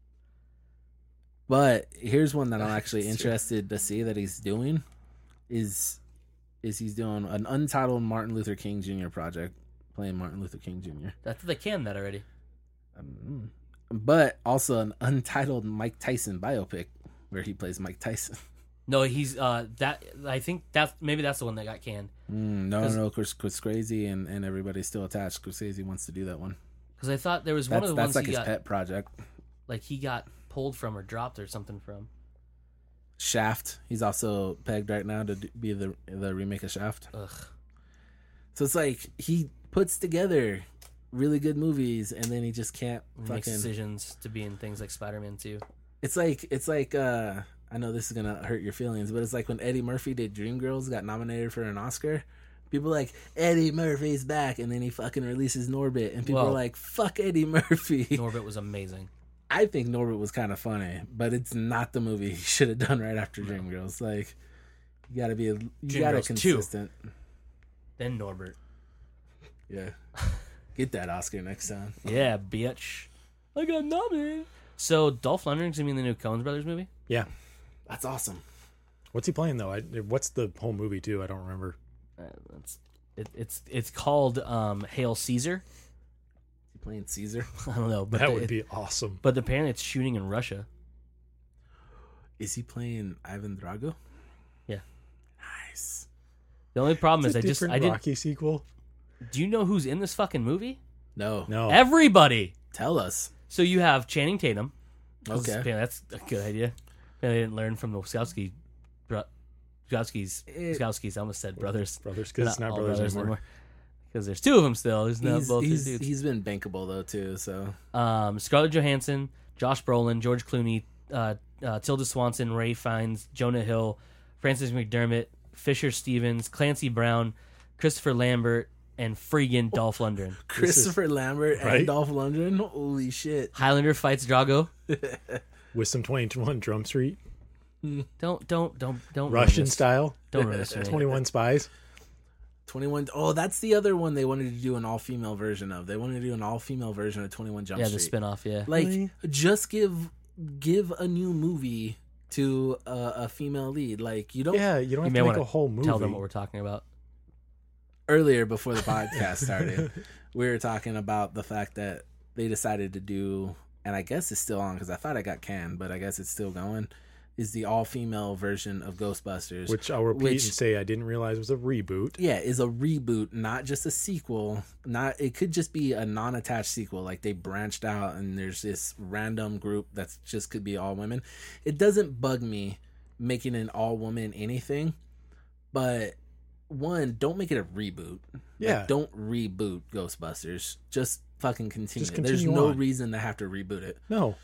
But here's one that I'm actually interested to see that he's doing. Is is he's doing an untitled Martin Luther King Junior project, playing Martin Luther King Junior I thought they canned that already. Um, but also an untitled Mike Tyson biopic where he plays Mike Tyson. No, he's uh that. I think that maybe that's the one that got canned Mm, no, 'Cause- no, Chris, Chris Crazy and, and everybody's still attached. Scorsese wants to do that one. because I thought there was one That's of the that's ones like he his got pet project. like he got pulled from or dropped or something from. Shaft. He's also pegged right now to do- be the the remake of Shaft. Ugh. So it's like he puts together really good movies and then he just can't Makes fucking. decisions to be in things like Spider-Man two. It's like it's like uh I know this is gonna hurt your feelings, but it's like when Eddie Murphy did Dreamgirls, got nominated for an Oscar. People are like, Eddie Murphy's back, and then he fucking releases Norbit, and people Well- are like, fuck Eddie Murphy. Norbit was amazing. I think Norbit was kind of funny, but it's not the movie he should have done right after Dreamgirls. Like, you gotta be, you gotta Dreamgirls two. consistent. Then Norbert. Yeah, get that Oscar next time. Yeah, bitch. I got nominated. So Dolph Lundgren's gonna be in the new Coen Brothers movie. Yeah. That's awesome. What's he playing though? I, what's the whole movie too? I don't remember. Uh, it's it, it's it's called um, Hail Caesar. He playing Caesar. I don't know, but That the- would it- be awesome. But apparently it's shooting in Russia. Is he playing Ivan Drago? Yeah. Nice. The only problem It's is a I just different I didn't. Rocky sequel. Do you know who's in this fucking movie? No, No. Everybody. tell us. So you have Channing Tatum. 'Cause, Okay. man, that's a good idea. Man, I didn't learn from the Wachowski, bro, Wachowskis. It- Wachowskis. I almost said brothers. Brothers, because it's not all brothers, anymore. Because there's two of them still. There's not He's, both he's, dudes. he's been bankable though too. So Um, Scarlett Johansson, Josh Brolin, George Clooney, uh, uh, Tilda Swanson, Ray Fiennes, Jonah Hill, Francis McDermott, Fisher Stevens, Clancy Brown, Christopher Lambert, and friggin' Dolph Lundgren. Christopher Lambert and right? Dolph Lundgren. Holy shit! Highlander fights Drago. With some twenty-one Drum Street, Don't don't don't don't ruin Russian this. style, Don't ruin this for me. twenty-one Spies. twenty-one. Oh, that's the other one they wanted to do an all-female version of. They wanted to do an all-female version of twenty-one Jump Yeah, Street. the spin-off, yeah. Like, Really? just give give a new movie to a, a female lead. Like, you don't. Yeah, you don't You have may to make wanna a whole movie. Tell them what we're talking about. Earlier, before the podcast started, we were talking about the fact that they decided to do, and I guess it's still on because I thought I got canned, but I guess it's still going, is the all-female version of Ghostbusters. Which I'll repeat which- and say I didn't realize was a reboot. Yeah, is a reboot, not just a sequel. Not it could just be a non-attached sequel. Like they branched out and there's this random group that's just could be all women. It doesn't bug me making an all-woman anything, but one, don't make it a reboot. Yeah. Like, don't reboot Ghostbusters. Just fucking continue. Just it. There's continue no on. reason to have to reboot it. No.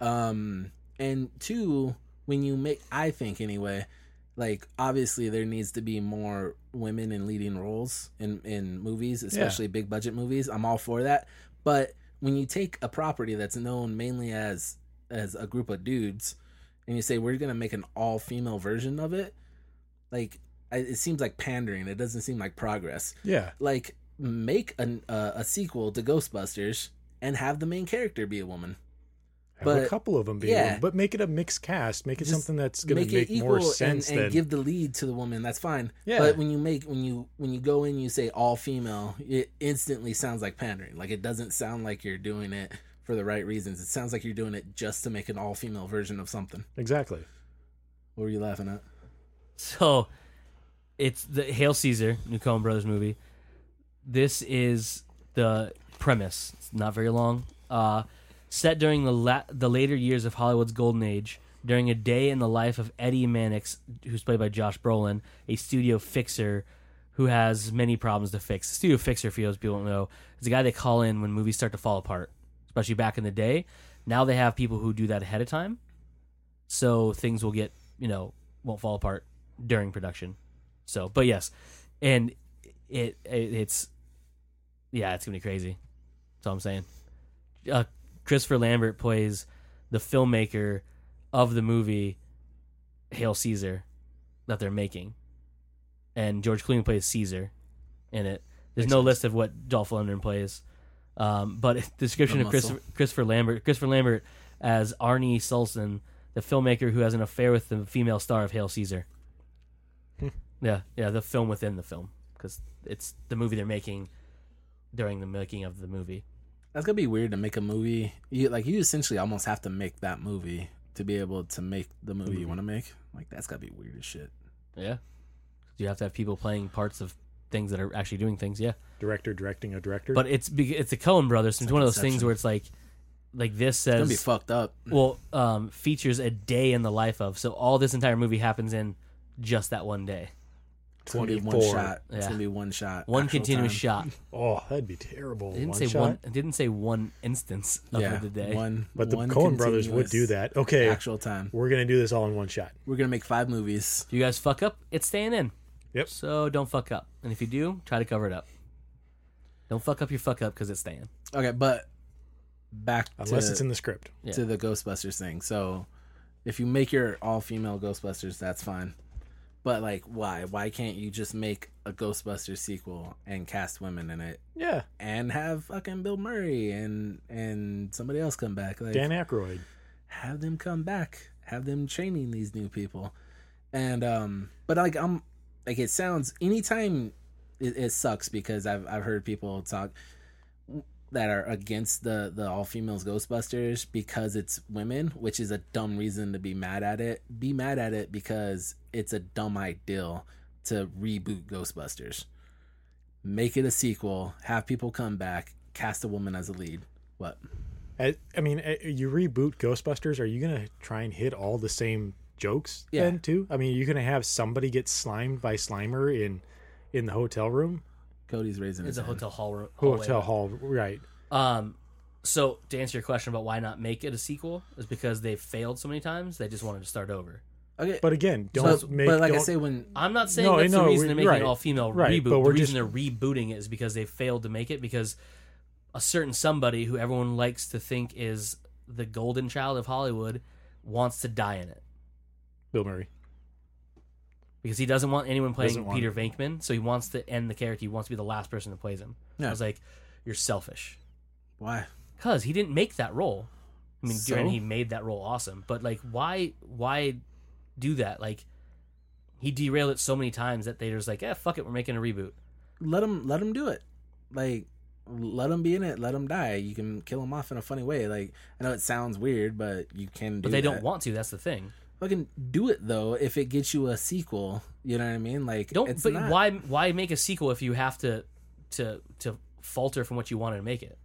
Um, and two, when you make, I think anyway, like obviously there needs to be more women in leading roles in in movies, especially big budget movies. I'm all for that. But when you take a property that's known mainly as as a group of dudes, and you say we're gonna make an all female version of it, like I, it seems like pandering. It doesn't seem like progress. Yeah. Like make an, uh, a sequel to Ghostbusters and have the main character be a woman. Have But- a couple of them be yeah. one, but make it a mixed cast. Make it Just something that's going make to it make more equal sense and, and than give the lead to the woman. That's fine. Yeah. But when you make when you when you go in, you say all female, it instantly sounds like pandering. Like it doesn't sound like you're doing it for the right reasons. It sounds like you're doing it just to make an all female version of something. exactly. What were you laughing at? So, it's the Hail Caesar, new Coen Brothers movie. This is the premise. It's not very long. Uh, set during the la- the later years of Hollywood's golden age, during a day in the life of Eddie Mannix, who's played by Josh Brolin, a studio fixer who has many problems to fix. The studio fixer, for those people don't know, is a guy they call in when movies start to fall apart, especially back in the day. Now they have people who do that ahead of time, so things will get, you know, won't fall apart during production. So, but yes, and it, it it's yeah, it's gonna be crazy. That's all I'm saying. Uh, Christopher Lambert plays the filmmaker of the movie Hail Caesar that they're making, and George Clooney plays Caesar in it. There's Makes no sense. list of what Dolph Lundgren plays, um, but the description No of muscle. Christopher, Christopher Lambert, Christopher Lambert as Arnie Sulson, the filmmaker who has an affair with the female star of Hail Caesar. Yeah, yeah, the film within the film, because it's the movie they're making during the making of the movie. That's gonna be weird to make a movie. You like you essentially almost have to make that movie to be able to make the movie you want to make. Like that's gotta be weird as shit. Yeah, you have to have people playing parts of things that are actually doing things. Yeah, Director directing a director. but it's be- it's the Coen Brothers. So it's like one of those Inception. things where it's like, like this It's gonna be says, fucked up. well, um, features a day in the life of. So all this entire movie happens in just that one day, It's gonna be one twenty-four. shot. It's Yeah. gonna be one shot. one actual continuous time. shot. oh, that'd be terrible. It didn't One say shot. one. It didn't say one instance of Yeah, the day. one. But the one Coen brothers would do continuous that. Okay, Actual time. we're gonna do this all in one shot. We're gonna make five movies. If you guys fuck up, it's staying in. Yep. So don't fuck up. And if you do, try to cover it up. Don't fuck up your fuck up because it's staying. Okay, but back Unless to, it's in the script. Yeah. to the Ghostbusters thing. So if you make your all female Ghostbusters, that's fine. But like, why? Why can't you just make a Ghostbusters sequel and cast women in it Yeah, and have fucking Bill Murray and and somebody else come back? Like, Dan Aykroyd. have them come back. Have them training these new people. And um, but like I'm like it sounds anytime it, it sucks because I've I've heard people talk that are against the the all females Ghostbusters because it's women, which is a dumb reason to be mad at it. Be mad at it because it's a dumb idea to reboot Ghostbusters. Make it a sequel, have people come back, cast a woman as a lead. What? I, I mean, uh, you reboot Ghostbusters. Are you gonna try and hit all the same jokes Yeah. then too? I mean, you're gonna have somebody get slimed by Slimer in in the hotel room, Cody's raising his It's a hand. hotel hall room. hallway. hotel hall, right? Um, so to answer your question about why not make it a sequel is because they've failed so many times. They just wanted to start over. Okay, But again, don't but, make. but like I don't- say, when I'm not saying No, that's no, the reason we- they're making right, an all-female right, reboot. but we're The reason just- they're rebooting it is because they failed to make it because a certain somebody who everyone likes to think is the golden child of Hollywood wants to die in it. Bill Murray. because he doesn't want anyone playing Doesn't want- Peter Venkman, so he wants to end the character. He wants to be the last person that plays him. Yeah. I was like, you're selfish. Why? Because he didn't make that role. I mean, So? granted, he made that role awesome, but like, why, why do that? Like, he derailed it so many times that they were just like, "Eh, fuck it, we're making a reboot." Let him let him do it. Like, let him be in it. Let him die. You can kill him off in a funny way. Like, I know it sounds weird, but you can do But they that. don't want to. That's the thing. Fucking do it though. If it gets you a sequel, you know what I mean. Like, Don't. it's But not, why? Why make a sequel if you have to, to, to falter from what you wanted to make it?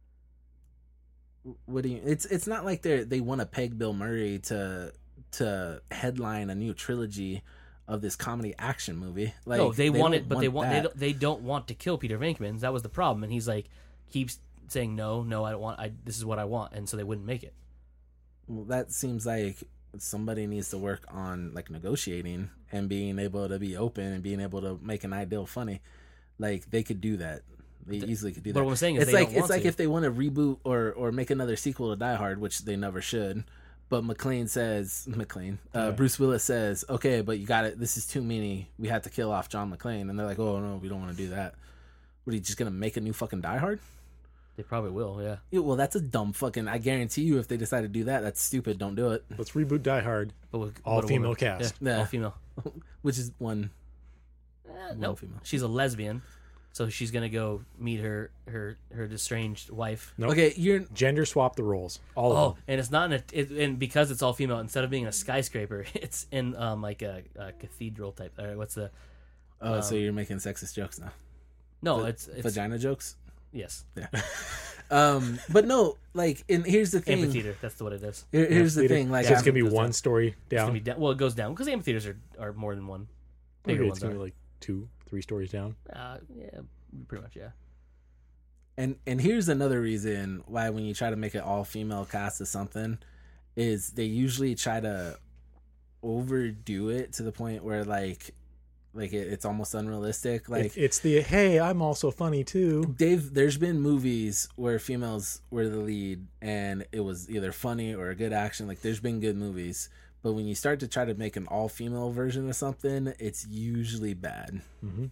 What do you? It's it's not like they they want to peg Bill Murray to to headline a new trilogy of this comedy action movie. Like, no, they, want don't it, but they want they that. don't, they don't want to kill Peter Venkman. That was the problem, and he's like keeps saying no, no, I don't want. I this is what I want, and so they wouldn't make it. Well, that seems like somebody needs to work on like negotiating and being able to be open and being able to make an ideal funny. Like, they could do that. They easily could do But that. what I'm saying is it's they like don't it's want like to. if they want to reboot or or make another sequel to Die Hard, which they never should. But McClane says McClane, uh, Yeah. Bruce Willis says, "Okay, but you got it. This is too many. We had to kill off John McClane." And they're like, "Oh no, we don't want to do that." What, are you just gonna make a new fucking Die Hard? They probably will. Yeah. Yeah, well, that's a dumb fucking. I guarantee you, if they decide to do that, that's stupid. Don't do it. Let's reboot Die Hard. But with, All but a female woman. cast. Yeah, Yeah. all female. Which is one. Eh, nope. female. She's a lesbian, so she's gonna go meet her her her estranged wife. Nope. Okay, you're Gender swap the roles. All of Oh, them. and it's not in a it, and because it's all female, instead of being in a skyscraper, it's in um like a, a cathedral type. Or what's the oh, so you're making sexist jokes now. no? Va- it's it's vagina jokes. yes, Um, but no, like, and here's the thing. amphitheater. That's what it is. Here- here's the Theater. thing. Like, so it's I'm- gonna be goes one down. story It's down. gonna be down. Well, it goes down because amphitheaters are, are more than one. Bigger Maybe ones it's gonna are. be like two, three stories down. Uh, yeah, pretty much. Yeah. And and here's another reason why when you try to make an all female cast of something, is they usually try to overdo it to the point where like like it, it's almost unrealistic. Like It- it's the hey, I'm also funny too. Dave, there's been movies where females were the lead and it was either funny or a good action. Like, there's been good movies, but when you start to try to make an all female version of something, it's usually bad. hmm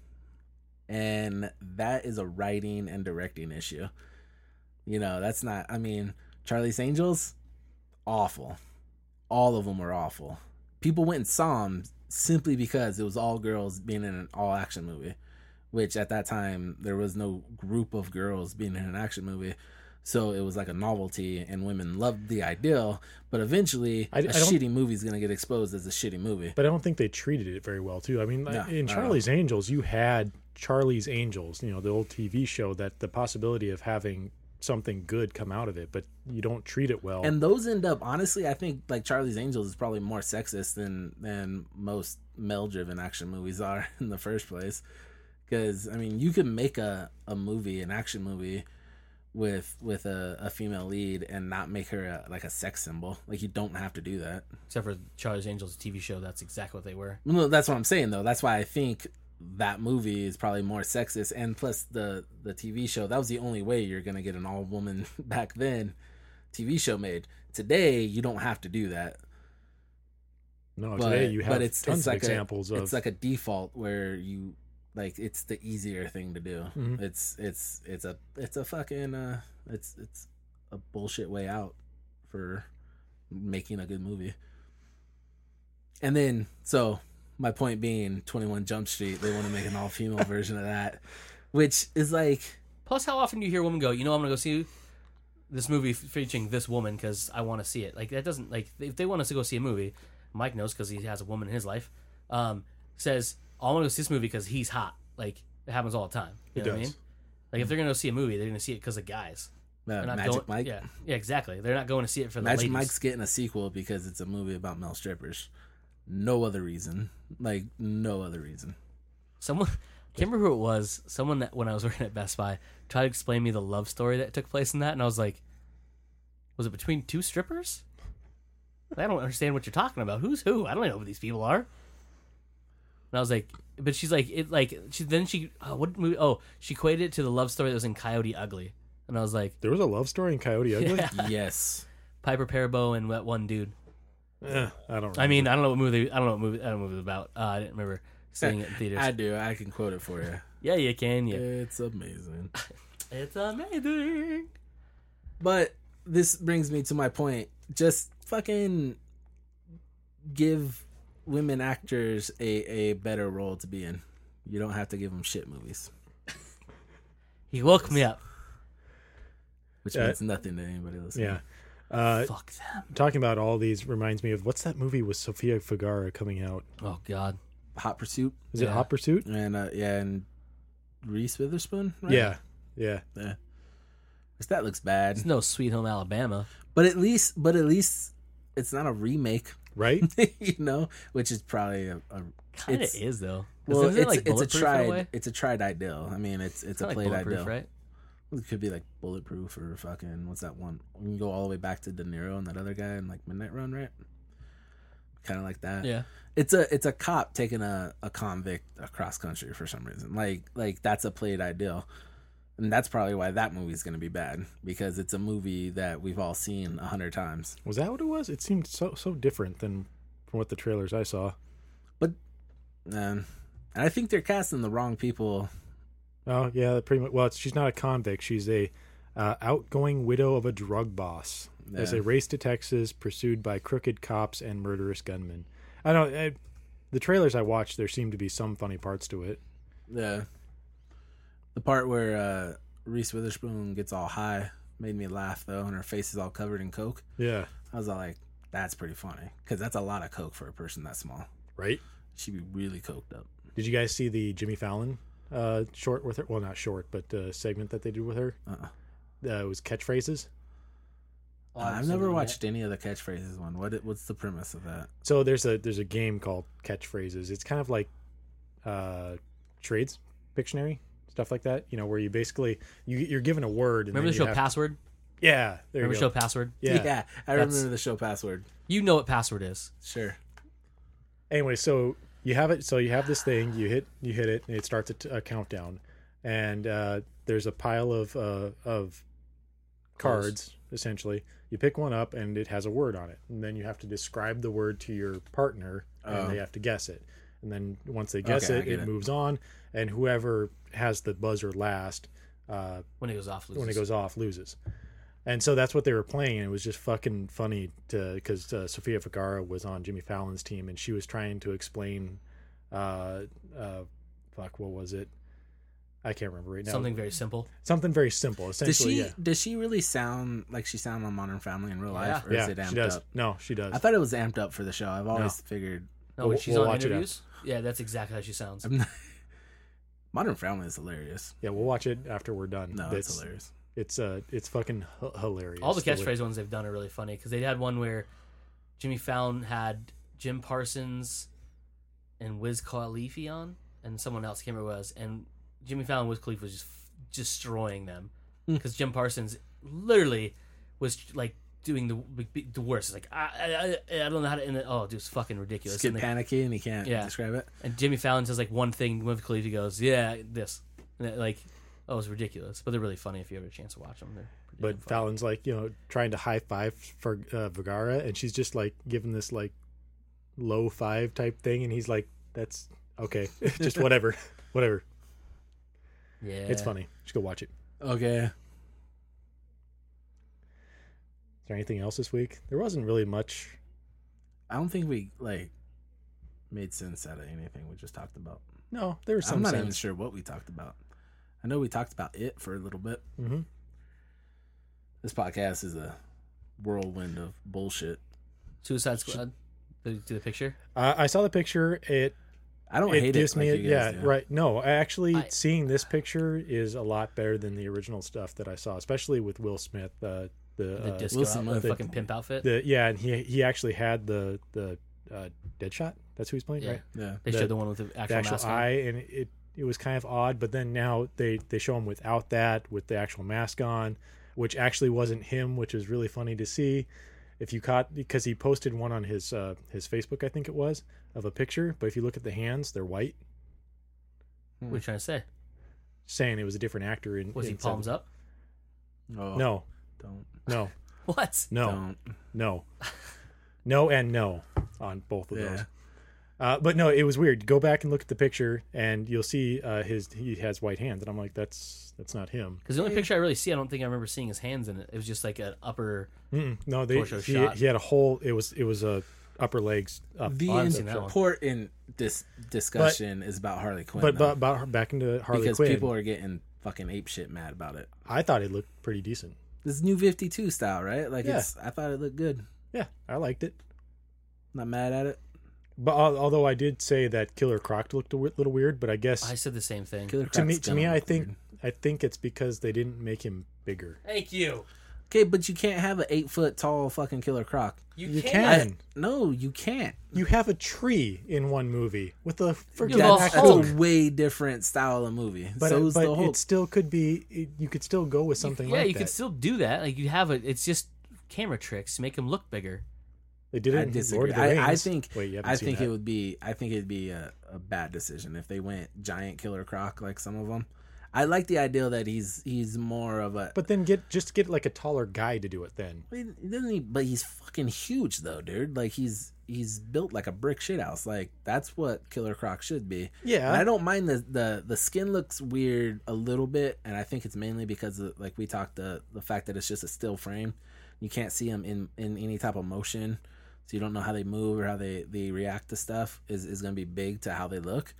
And that is a writing and directing issue. You know, that's not, I mean, Charlie's Angels, awful. All of them were awful. People went and saw them simply because it was all girls being in an all action movie, which at that time there was no group of girls being in an action movie. So it was like a novelty and women loved the ideal, but eventually I- I a don't- shitty movie is going to get exposed as a shitty movie. But I don't think they treated it very well too. I mean, No, in not at Charlie's Angels, you had Charlie's Angels, you know, the old T V show, that the possibility of having something good come out of it, but you don't treat it well. And those end up, honestly, I think like Charlie's Angels is probably more sexist than than most male-driven action movies are in the first place. Because I mean, you can make a, a movie, an action movie, with with a, a female lead and not make her a, like a sex symbol. Like, you don't have to do that. Except for Charlie's Angels T V show, that's exactly what they were. No, that's what I'm saying though. That's why I think that movie is probably more sexist. And plus the the T V show, that was the only way you're gonna get an all woman back then T V show made. Today you don't have to do that. no, But, today you have but it's, tons it's of like examples a, of it's like a default where you like it's the easier thing to do. Mhm. It's it's it's a it's a fucking uh it's it's a bullshit way out for making a good movie. And then so my point being, twenty-one Jump Street, they want to make an all-female version of that, which is like, Plus, how often do you hear women go, you know, I'm gonna go see this movie featuring this woman because I want to see it. Like, that doesn't, like, if they want us to go see a movie, Mike knows because he has a woman in his life, um, says, oh, I want to go see this movie because he's hot. Like, it happens all the time. You It know what I does. mean? Like, if they're gonna go see a movie, they're gonna see it because of guys. uh, They're not Magic going, Mike. Yeah, yeah, exactly. They're not going to see it for the Magic ladies. Mike's getting a sequel because it's a movie about male strippers. No other reason. Like, no other reason. Someone, I can't remember who it was. Someone that when I was working at Best Buy tried to explain me the love story that took place in that, and I was like, "Was it between two strippers?" I don't understand what you're talking about. Who's who? I don't know who these people are. And I was like, but she's like, it like she then she oh, what movie? Oh, she equated it to the love story that was in Coyote Ugly, and I was like, there was a love story in Coyote Ugly. yeah. Yes. Piper Perabo and that one dude. Eh, I don't. Remember. I mean, I don't know what movie. I don't know what movie. I don't know what it was about. Uh, I didn't remember seeing it in theaters. I do. I can quote it for you. Yeah, you can. Yeah, It's amazing. it's amazing. But this brings me to my point. Just fucking give women actors a, a better role to be in. You don't have to give them shit movies. He woke me up. Which Uh, means nothing to anybody listening. Yeah. Uh, Fuck them. talking about all these reminds me of what's that movie with Sofia Vergara coming out? Oh God. Hot Pursuit. Is it Yeah. Hot Pursuit? And uh, yeah, and Reese Witherspoon, right? Yeah. Yeah. Yeah. Which that looks bad. It's no Sweet Home Alabama. But at least but at least it's not a remake. Right? You know? Which is probably a, a Kind of It's- is though. well, Isn't it, it's like, it's a bulletproof in a tried way? it's a tried ideal. I mean it's it's Kinda a like played bulletproof, ideal. right? It could be like Bulletproof or fucking what's that one? We can go all the way back to De Niro and that other guy in like Midnight Run, right? Kind of like that. Yeah. It's a it's a cop taking a, a convict across country for some reason. Like like that's a played ideal. And that's probably why that movie's going to be bad, because it's a movie that we've all seen a hundred times. Was that what it was? It seemed so so different than from what the trailers I saw. But um, and I think they're casting the wrong people. Oh yeah, pretty much. Well, it's, she's not a convict. She's a uh, outgoing widow of a drug boss. As Yeah. they race to Texas, pursued by crooked cops and murderous gunmen. I don't. I, the trailers I watched, there seemed to be some funny parts to it. Yeah. The part where uh, Reese Witherspoon gets all high made me laugh, though, and her face is all covered in coke. Yeah. I was all like, that's pretty funny, because that's a lot of coke for a person that small. Right. She'd be really coked up. Did you guys see the Jimmy Fallon uh, short with her? Well, not short, but uh, segment that they did with her. Uh-uh. Uh, it was catchphrases. Oh, I've seen never it watched any of the catchphrases one. What what's the premise of that? So there's a there's a game called Catchphrases. It's kind of like uh, trades, Pictionary, stuff like that. You know, where you basically you you're given a word. And Remember then the you show have- Password? Yeah, there Remember you the go. show Password? Yeah. I That's- remember the show Password. You know what Password is. Sure. Anyway, so you have it. So you have this thing. You hit you hit it, and it starts a, t- a countdown. And uh, there's a pile of uh, of cards. Essentially, you pick one up, and it has a word on it. And then you have to describe the word to your partner, and Oh. they have to guess it. And then once they guess Okay, I it, get it, it. moves on. And whoever has the buzzer last, uh, When it goes off, loses. when it goes off, loses. And so that's what they were playing, and it was just fucking funny to because uh, Sofia Vergara was on Jimmy Fallon's team, and she was trying to explain, uh, uh, fuck, what was it? I can't remember right now. Something very simple. something very simple. Does Essentially, she yeah, does she really sound like she sound on Modern Family in real life, Yeah. or yeah, is it amped she does. up? No, she does. I thought it was amped up for the show. I've always figured No, when We'll- she's we'll on watch it interviews. Yeah, that's exactly how she sounds. I'm not- Modern Family is hilarious. yeah, we'll watch it after we're done. No, it's hilarious. It's uh, it's fucking h- hilarious. All the way- catchphrase ones they've done are really funny because they had one where Jimmy Fallon had Jim Parsons and Wiz Khalifa on, and someone else, I can't remember who it was, and Jimmy Fallon and Wiz Khalifa was just f- destroying them because Jim Parsons literally was like doing the the worst. It's like I, I, I don't know how to end it. Oh, dude, it's fucking ridiculous. Just get And, they- panicky and he can't Yeah. describe it. and Jimmy Fallon says like one thing, Wiz Khalifa goes, "Yeah, this," and it, like, oh, it's ridiculous. But they're really funny if you have a chance to watch them. They're pretty damn But funny. Fallon's like, you know, trying to high five for uh, Vergara, and she's just like giving this like low five type thing, and he's like, "That's okay, just whatever, whatever." yeah, It's funny. Just go watch it. Okay. Is there anything else this week? There wasn't really much. I don't think we like made sense out of anything we just talked about. No, there was some. I'm not sense. even sure what we talked about. I know we talked about it for a little bit. Mm-hmm. This podcast is a whirlwind of bullshit. Suicide Squad. Do do the picture. Uh, I saw the picture. It I don't it hate gives it. me. Like a, you yeah, guys do. right. No, actually, I- seeing this picture is a lot better than the original stuff that I saw, especially with Will Smith. Uh, the The uh, disco Wilson outfit, Smith. the fucking pimp outfit. the yeah, and he he actually had the the uh, Deadshot. That's who he's playing, Yeah. right? Yeah. They the- showed the one with the actual, The actual mask on. eye, and it it was kind of odd. But then now they they show him without that, with the actual mask on, which actually wasn't him, which is really funny to see. If you caught, because he posted one on his uh, his Facebook, I think it was, of a picture. But if you look at the hands, they're white, What are you trying to say? saying it was a different actor. In, Was he in palms up? Oh, No, Don't. no, What? no, Don't. no. No and no on both of Yeah. those. Uh, but no, it was weird. Go back and look at the picture, and you'll see uh, his he has white hands, and I'm like, that's that's not him. Because the only picture I really see, I don't think I remember seeing his hands in it. It was just like an upper. Mm-mm. No, they Torso he, shot. he had a whole. It was it was a upper legs up. The I haven't seen that one. important this discussion is about Harley Quinn. But, though, but about her- back into Harley because Quinn, people are getting fucking ape shit mad about it. I thought it looked pretty decent. This new fifty-two style, right? Like Yeah. it's. I thought it looked good. Yeah, I liked it. Not mad at it. But al- although I did say that Killer Croc looked a w- little weird, but I guess I said the same thing. Killer to me Croc's to me gonna I look think weird. I think it's because they didn't make him bigger. Thank you. Okay, but you can't have an eight foot tall fucking Killer Croc. You, You can. can. I- no, you can't. You have a tree in one movie with a freaking You have a That's, actual- that's a way different style of movie. But, So's but the Hulk. it still could be. It, you could still go with something yeah, like you that. could still do that. Like you have a. It's just camera tricks to make him look bigger. They did it I in disagree. Lord of the I, Rings. I think. Wait, you haven't I seen think that. it would be. I think it'd be a, a bad decision if they went giant Killer Croc like some of them. I like the idea that he's he's more of a. But then get just get like a taller guy to do it. Then He doesn't. He, but he's fucking huge though, dude. Like he's he's built like a brick shit house. Like that's what Killer Croc should be. yeah, And I don't mind the, the the skin looks weird a little bit, and I think it's mainly because of, like we talked the the fact that it's just a still frame. You can't see them in, in any type of motion, so you don't know how they move or how they, they react to stuff. Is is going to be big to how they look.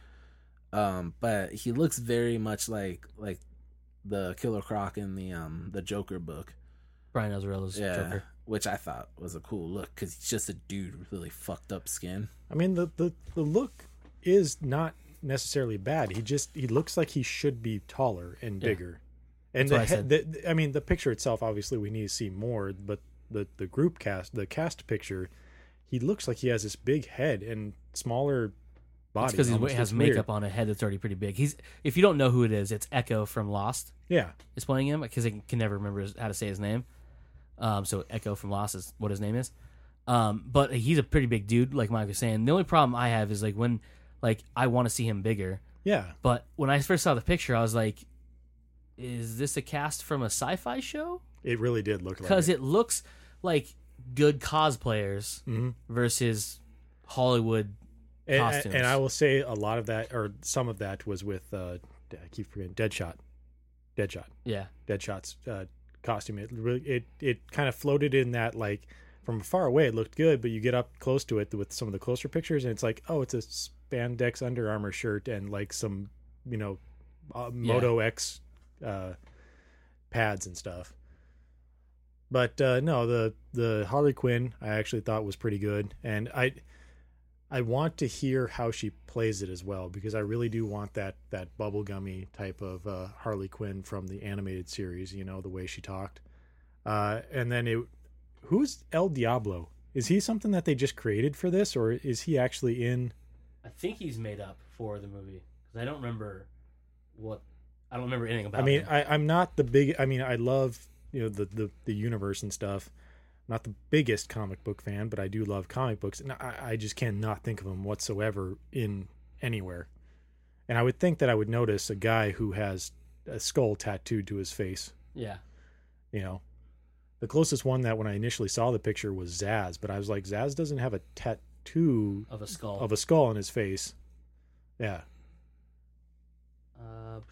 Um, but he looks very much like like the Killer Croc in the um the Joker book. Brian Azzarello's Yeah, Joker. which I thought was a cool look because he's just a dude with really fucked up skin. I mean the, the the look is not necessarily bad. He just he looks like he should be taller and Yeah. bigger. And That's the, what I he- the I mean the picture itself, obviously we need to see more. But the the group cast, the cast picture, he looks like he has this big head and smaller body. Because he Almost has looks weird. makeup on a head that's already pretty big. He's if you don't know who it is, it's Echo from Lost Yeah, is playing him because I can never remember his, how to say his name. Um, so Echo from Lost is what his name is. Um, but he's a pretty big dude, like Mike was saying. The only problem I have is like when, like, I want to see him bigger. yeah. But when I first saw the picture, I was like, "Is this a cast from a sci-fi show?" It really did look like Because it. it looks like good cosplayers Mhm. versus Hollywood. And, costumes. and I will say a lot of that, or some of that, was with uh, I keep forgetting Deadshot, Deadshot, Yeah, Deadshot's uh, costume. It really, it it kind of floated in that, like, from far away it looked good, but you get up close to it with some of the closer pictures, and it's like, oh, it's a spandex Under Armour shirt and like some, you know, uh, Moto X uh, pads and stuff. But uh, no, the the Harley Quinn I actually thought was pretty good, and I. I want to hear how she plays it as well, because I really do want that that bubblegummy type of uh, Harley Quinn from the animated series. You know, the way she talked. Uh, and then it, who's El Diablo? Is he something that they just created for this, or is he actually in? I think he's made up for the movie because I don't remember what I don't remember anything about. I mean, him. I, I'm not the big. I mean, I love you know the the, the universe and stuff. Not the biggest comic book fan, but I do love comic books, and I, I just cannot think of him whatsoever in anywhere. And I would think that I would notice a guy who has a skull tattooed to his face. yeah, You know, the closest one that when I initially saw the picture was Zaz, but I was like, Zaz doesn't have a tattoo of a skull. of a skull on his face. Yeah, Uh,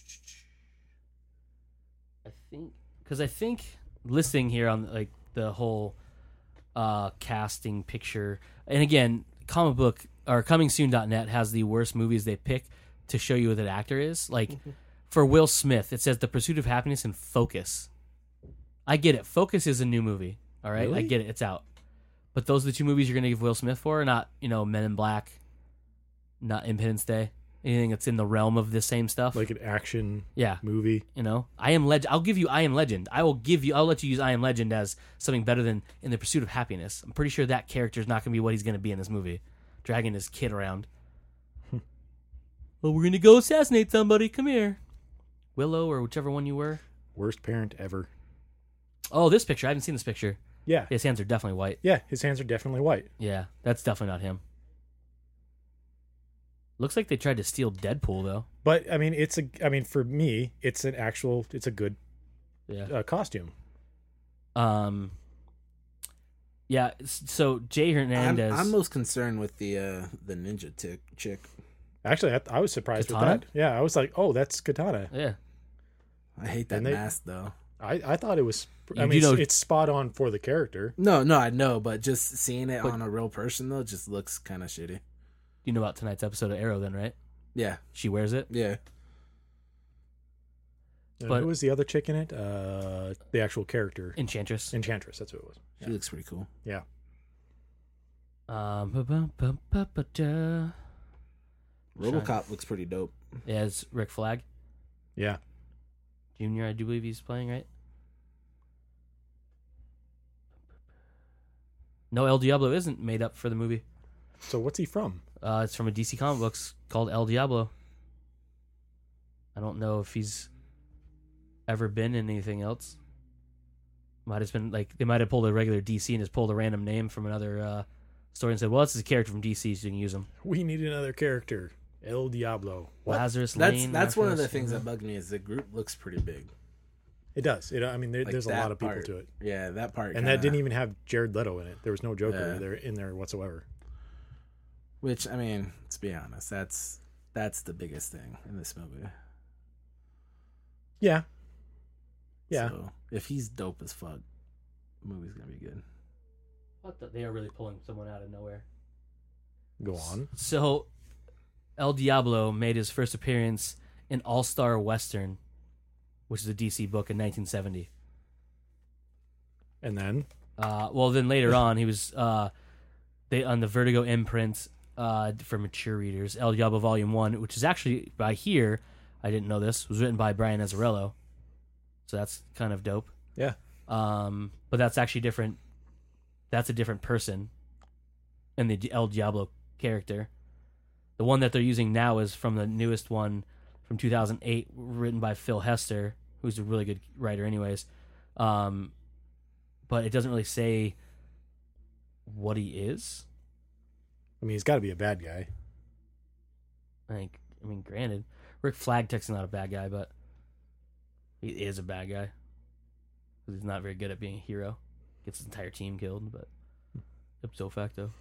I think because I think listing here on like the whole uh, casting picture, and again, comic book or coming soon dot net has the worst movies they pick to show you who that actor is. Like for Will Smith, it says The Pursuit of Happiness and Focus. I get it. Focus is a new movie. All right, I Really? get it. It's out. But those are the two movies you're going to give Will Smith for, not you know Men in Black, not Independence Day. Anything that's in the realm of the same stuff. like an action yeah, movie. you know, I Am Legend. I'll give you I Am Legend. I will give you. I'll let you use I Am Legend as something better than In the Pursuit of Happiness. I'm pretty sure that character is not going to be what he's going to be in this movie, dragging his kid around. Well, we're going to go assassinate somebody. Come here, Willow or whichever one you were. Worst parent ever. Oh, this picture. I haven't seen this picture. Yeah, His hands are definitely white. yeah. His hands are definitely white. Yeah, that's definitely not him. Looks like they tried to steal Deadpool though. But I mean, it's a. I mean, for me, it's an actual. It's a good Yeah. uh, costume. Um. Yeah. s- So Jay I'm, Hernandez. I'm most concerned with the uh, the ninja tick, chick. Actually, I, I was surprised Katana? with that. Yeah, I was like, oh, that's Katana. yeah. I hate that And they- mask though. I, I thought it was. I You mean, do it's, know- it's spot on for the character. No, no, I know, but just seeing it But- on a real person though just looks kind of shitty. You know about tonight's episode of Arrow, then, right? Yeah, She wears it. yeah. And But- who was the other chick in it? Uh, the actual character, Enchantress. Enchantress. That's who it was. She Yeah. looks pretty cool. Yeah. Um. ba-bum-bum-ba-ba-da. RoboCop looks pretty dope. Yeah, it's Rick Flag Yeah. Junior. I do believe he's playing, right? No, El Diablo isn't made up for the movie. So what's he from? Uh, it's from a D C comic books called El Diablo. I don't know if he's ever been in anything else. Might have been like they might have pulled a regular D C and just pulled a random name from another uh, story and said, "Well, this is a character from D C, so you can use him." We need another character. El Diablo. What? Lazarus That's Lane. that's one of the Marcus, things uh, that bug me is the group looks pretty big. It does. It, I mean, there, Like there's a that lot of people part. to it, Yeah, that part. and kinda, that didn't even have Jared Leto in it. There was no Joker Yeah. there in there whatsoever. Which I mean, let's be honest, that's that's the biggest thing in this movie. Yeah. Yeah. So if he's dope as fuck, the movie's gonna be good. What the, they are really pulling someone out of nowhere. Go on. So, El Diablo made his first appearance in All Star Western, which is a D C book in nineteen seventy. And then Uh, well, then later on, he was uh, they on the Vertigo imprint uh, for mature readers. El Diablo Volume One, which is actually by here. I didn't know this was written by Brian Azzarello, so that's kind of dope. yeah, Um, but that's actually different. That's a different person in the El Diablo character. The one that they're using now is from the newest one from two thousand eight, written by Phil Hester, who's a really good writer, anyways. Um, but it doesn't really say what he is. I mean, he's got to be a bad guy. I think. I mean, granted, Rick Flagtick's not a bad guy, but he is a bad guy because he's not very good at being a hero. Gets his entire team killed, but ipso facto.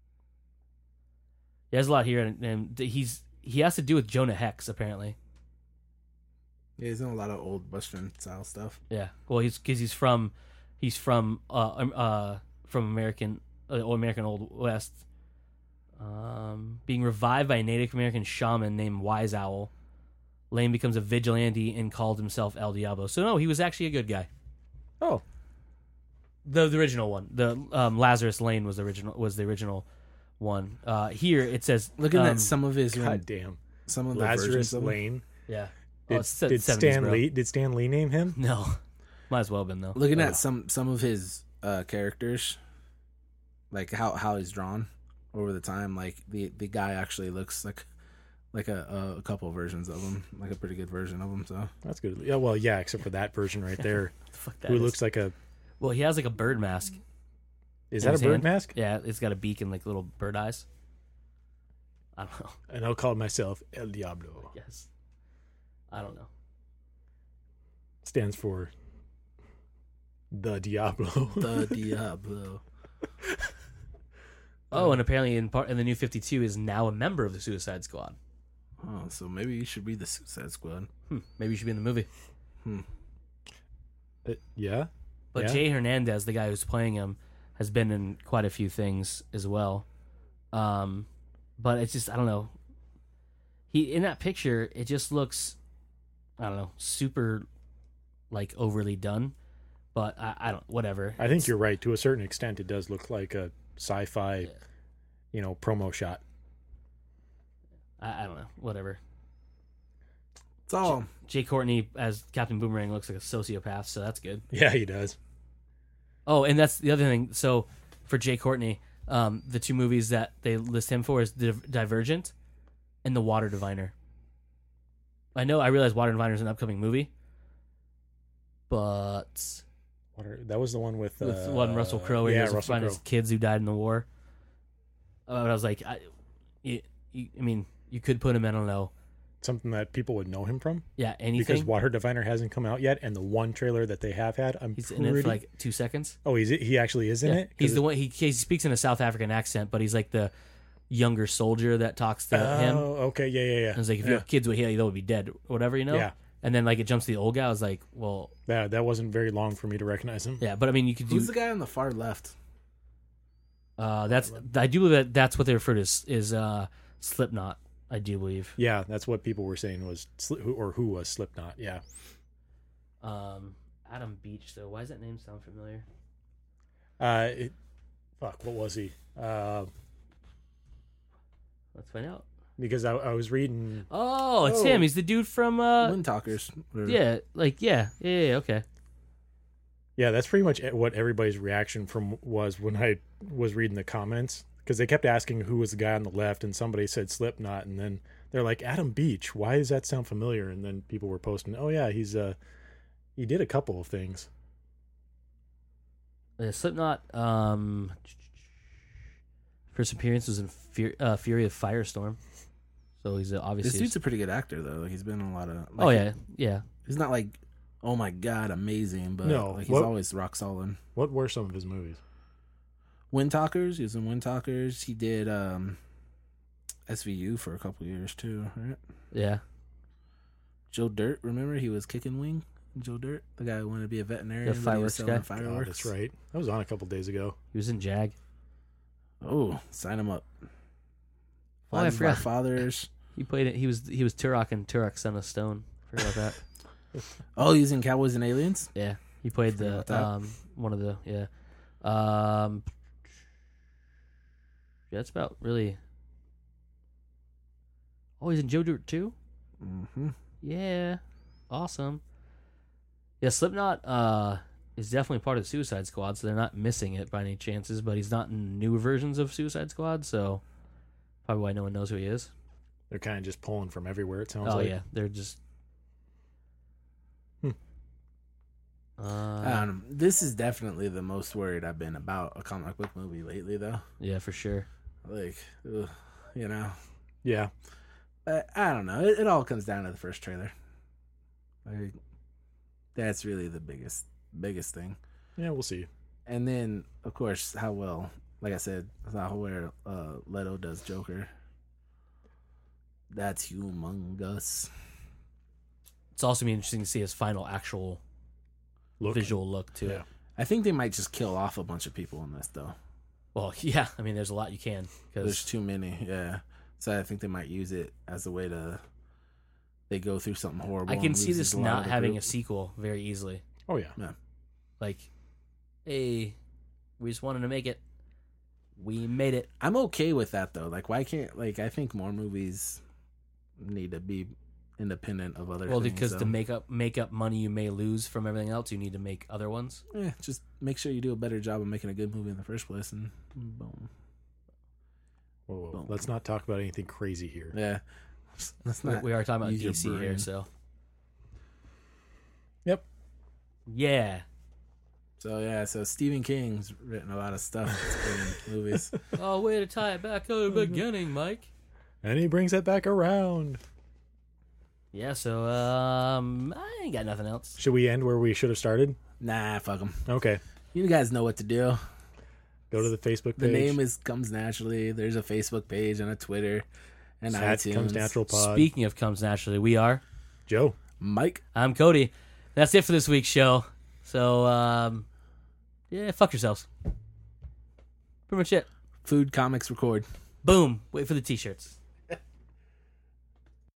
He has a lot here, and, and he's he has to do with Jonah Hex apparently. Yeah, he's in a lot of old Western style stuff. Yeah, well, he's because he's from he's from uh um, uh from American uh, American Old West. Um, being revived by a Native American shaman named Wise Owl, Lane becomes a vigilante and called himself El Diablo. So no, he was actually a good guy. Oh, The the original one, the um, Lazarus Lane was the original was the original one. Uh, here it says Looking um, at some of his god damn. some of the Lazarus versions of him. Lane. yeah. Did, oh, it's set did seventies, Stan bro. Lee? Did Stan Lee name him? No, might as well have been though. Looking Oh. at some some of his uh, characters, like how how he's drawn over the time, like the the guy actually looks like like a a couple versions of him, like a pretty good version of him. So That's good. Yeah, well, yeah, except for that version right there, The fuck that who is. looks like a. Well, he has like a bird mask. Is in that a his bird hand. mask? Yeah, it's got a beak and like little bird eyes. I don't know. And I'll call myself El Diablo. Yes. I don't know. Stands for the Diablo. the Diablo. Oh, and apparently in part in the new fifty-two is now a member of the Suicide Squad. Oh, so maybe you should be the Suicide Squad. Hmm, maybe you should be in the movie. Hmm. Uh, yeah. But Yeah. Jay Hernandez, the guy who's playing him, has been in quite a few things as well. Um, but it's just I don't know. He in that picture, it just looks, I don't know, super, like overly done. But I, I don't whatever. I think It's- you're right. To a certain extent, it does look like a sci-fi, Yeah. you know, promo shot. I, I don't know. Whatever. It's all Jay Courtney as Captain Boomerang looks like a sociopath, so that's good. Yeah, he does. Oh, and that's the other thing. So for Jay Courtney, um, the two movies that they list him for is Div- Divergent and The Water Diviner. I know, I realize Water Diviner is an upcoming movie, but What are, that was the one with, uh, with one Russell Crowe, where yeah, he has to Russell find Crowe. his kids who died in the war. Uh, I was like, I, you, you, I mean, you could put him, I don't know, something that people would know him from. Yeah, anything. Because Water Diviner hasn't come out yet, and the one trailer that they have had, I'm He's pretty... in it for like two seconds. Oh, he's he actually is in Yeah. it? He's the it... one. He, he speaks in a South African accent, but he's like the younger soldier that talks to oh, him. Oh, okay, yeah, yeah, yeah. And it's like if yeah. you have kids with him, they would be dead, or whatever, you know. Yeah. And then like it jumps to the old guy. I was like, well, Yeah, that wasn't very long for me to recognize him. yeah, but I mean, you could do. Who's the guy on the far left? Uh, that's I do believe that that's what they refer to as is uh, Slipknot. I do believe. Yeah, that's what people were saying was, or who was Slipknot. Yeah. Um, Adam Beach. So why does that name sound familiar? Uh, it, fuck, what was he? Uh, Let's find out. because I, I was reading. Oh, it's Oh. him. He's the dude from. Uh, Wind Talkers. Or- yeah, like yeah, yeah, yeah, okay. Yeah, that's pretty much what everybody's reaction from was when I was reading the comments, because they kept asking who was the guy on the left, and somebody said Slipknot, and then they're like, Adam Beach, why does that sound familiar? And then people were posting, oh yeah, he's uh he did a couple of things. Yeah, Slipknot. Um, first appearance was in Fury, uh, Fury of Firestorm. So he's uh, obviously. This dude's a pretty good actor, though. Like, he's been in a lot of. Like, oh yeah, yeah. He's not like, oh my god, amazing, but No, like he's what- always rock solid. What were some of his movies? Wind Talkers. He was in Wind Talkers. He did um, S V U for a couple years too, right? Yeah. Joe Dirt. Remember, he was Kicking Wing. Joe Dirt, the guy who wanted to be a veterinarian. The but he was fireworks selling guy? Oh, Fireworks. that's right. That was on a couple days ago. He was in Jag. Oh, sign him up. Oh, I Flags of Our forgot. Fathers. He played it. He was he was Turok and Turok Son of Stone. Forgot about that. Oh, he's in Cowboys and Aliens. Yeah, he played Forgot the about that. um one of the yeah. Um, yeah, that's about really. Oh, he's in Joe Dirt too. Mm-hmm. Yeah, awesome. Yeah, Slipknot uh is definitely part of the Suicide Squad, so they're not missing it by any chances. But he's not in newer versions of Suicide Squad, so probably why no one knows who he is. They're kind of just pulling from everywhere, it sounds Oh like. yeah, they're just. Hmm. Uh, Um, this is definitely the most worried I've been about a comic book movie lately, though. yeah, for sure. Like, ugh, you know, Yeah. but I don't know. It, it all comes down to the first trailer. Like, that's really the biggest, biggest thing. Yeah, we'll see. And then, of course, how well, like I said, how well uh, Leto does Joker. That's humongous. It's also be interesting to see his final actual Look. visual look to Yeah. it. I think they might just kill off a bunch of people in this, though. Well, yeah, I mean, there's a lot you can There's because too many, yeah. So I think they might use it as a way to. They go through something horrible. I can and see loses this a lot not of the having group. a sequel very easily. Oh, yeah. Like, hey, we just wanted to make it. We made it. I'm okay with that though. Like, why can't like I think more movies need to be independent of other. Well, things, because though. to make up make up money you may lose from everything else, you need to make other ones. Yeah, just make sure you do a better job of making a good movie in the first place, and boom. Whoa, whoa. Boom. Let's not talk about anything crazy here. Yeah, that's We- not. we are talking about use your D C here, brain. so Yep. yeah. So yeah, so Stephen King's written a lot of stuff in movies. Oh, way to tie it back to the beginning, Mike. And he brings it back around. Yeah, so um, I ain't got nothing else. Should we end where we should have started? Nah, fuck them. Okay. You guys know what to do. Go to the Facebook page. The name is comes naturally. There's a Facebook page and a Twitter and That iTunes. comes natural pod. Speaking of comes naturally, we are. Joe. Mike. I'm Cody. That's it for this week's show. So um, yeah, fuck yourselves. Pretty much it. Food Comics Record. Boom. Wait for the t-shirts.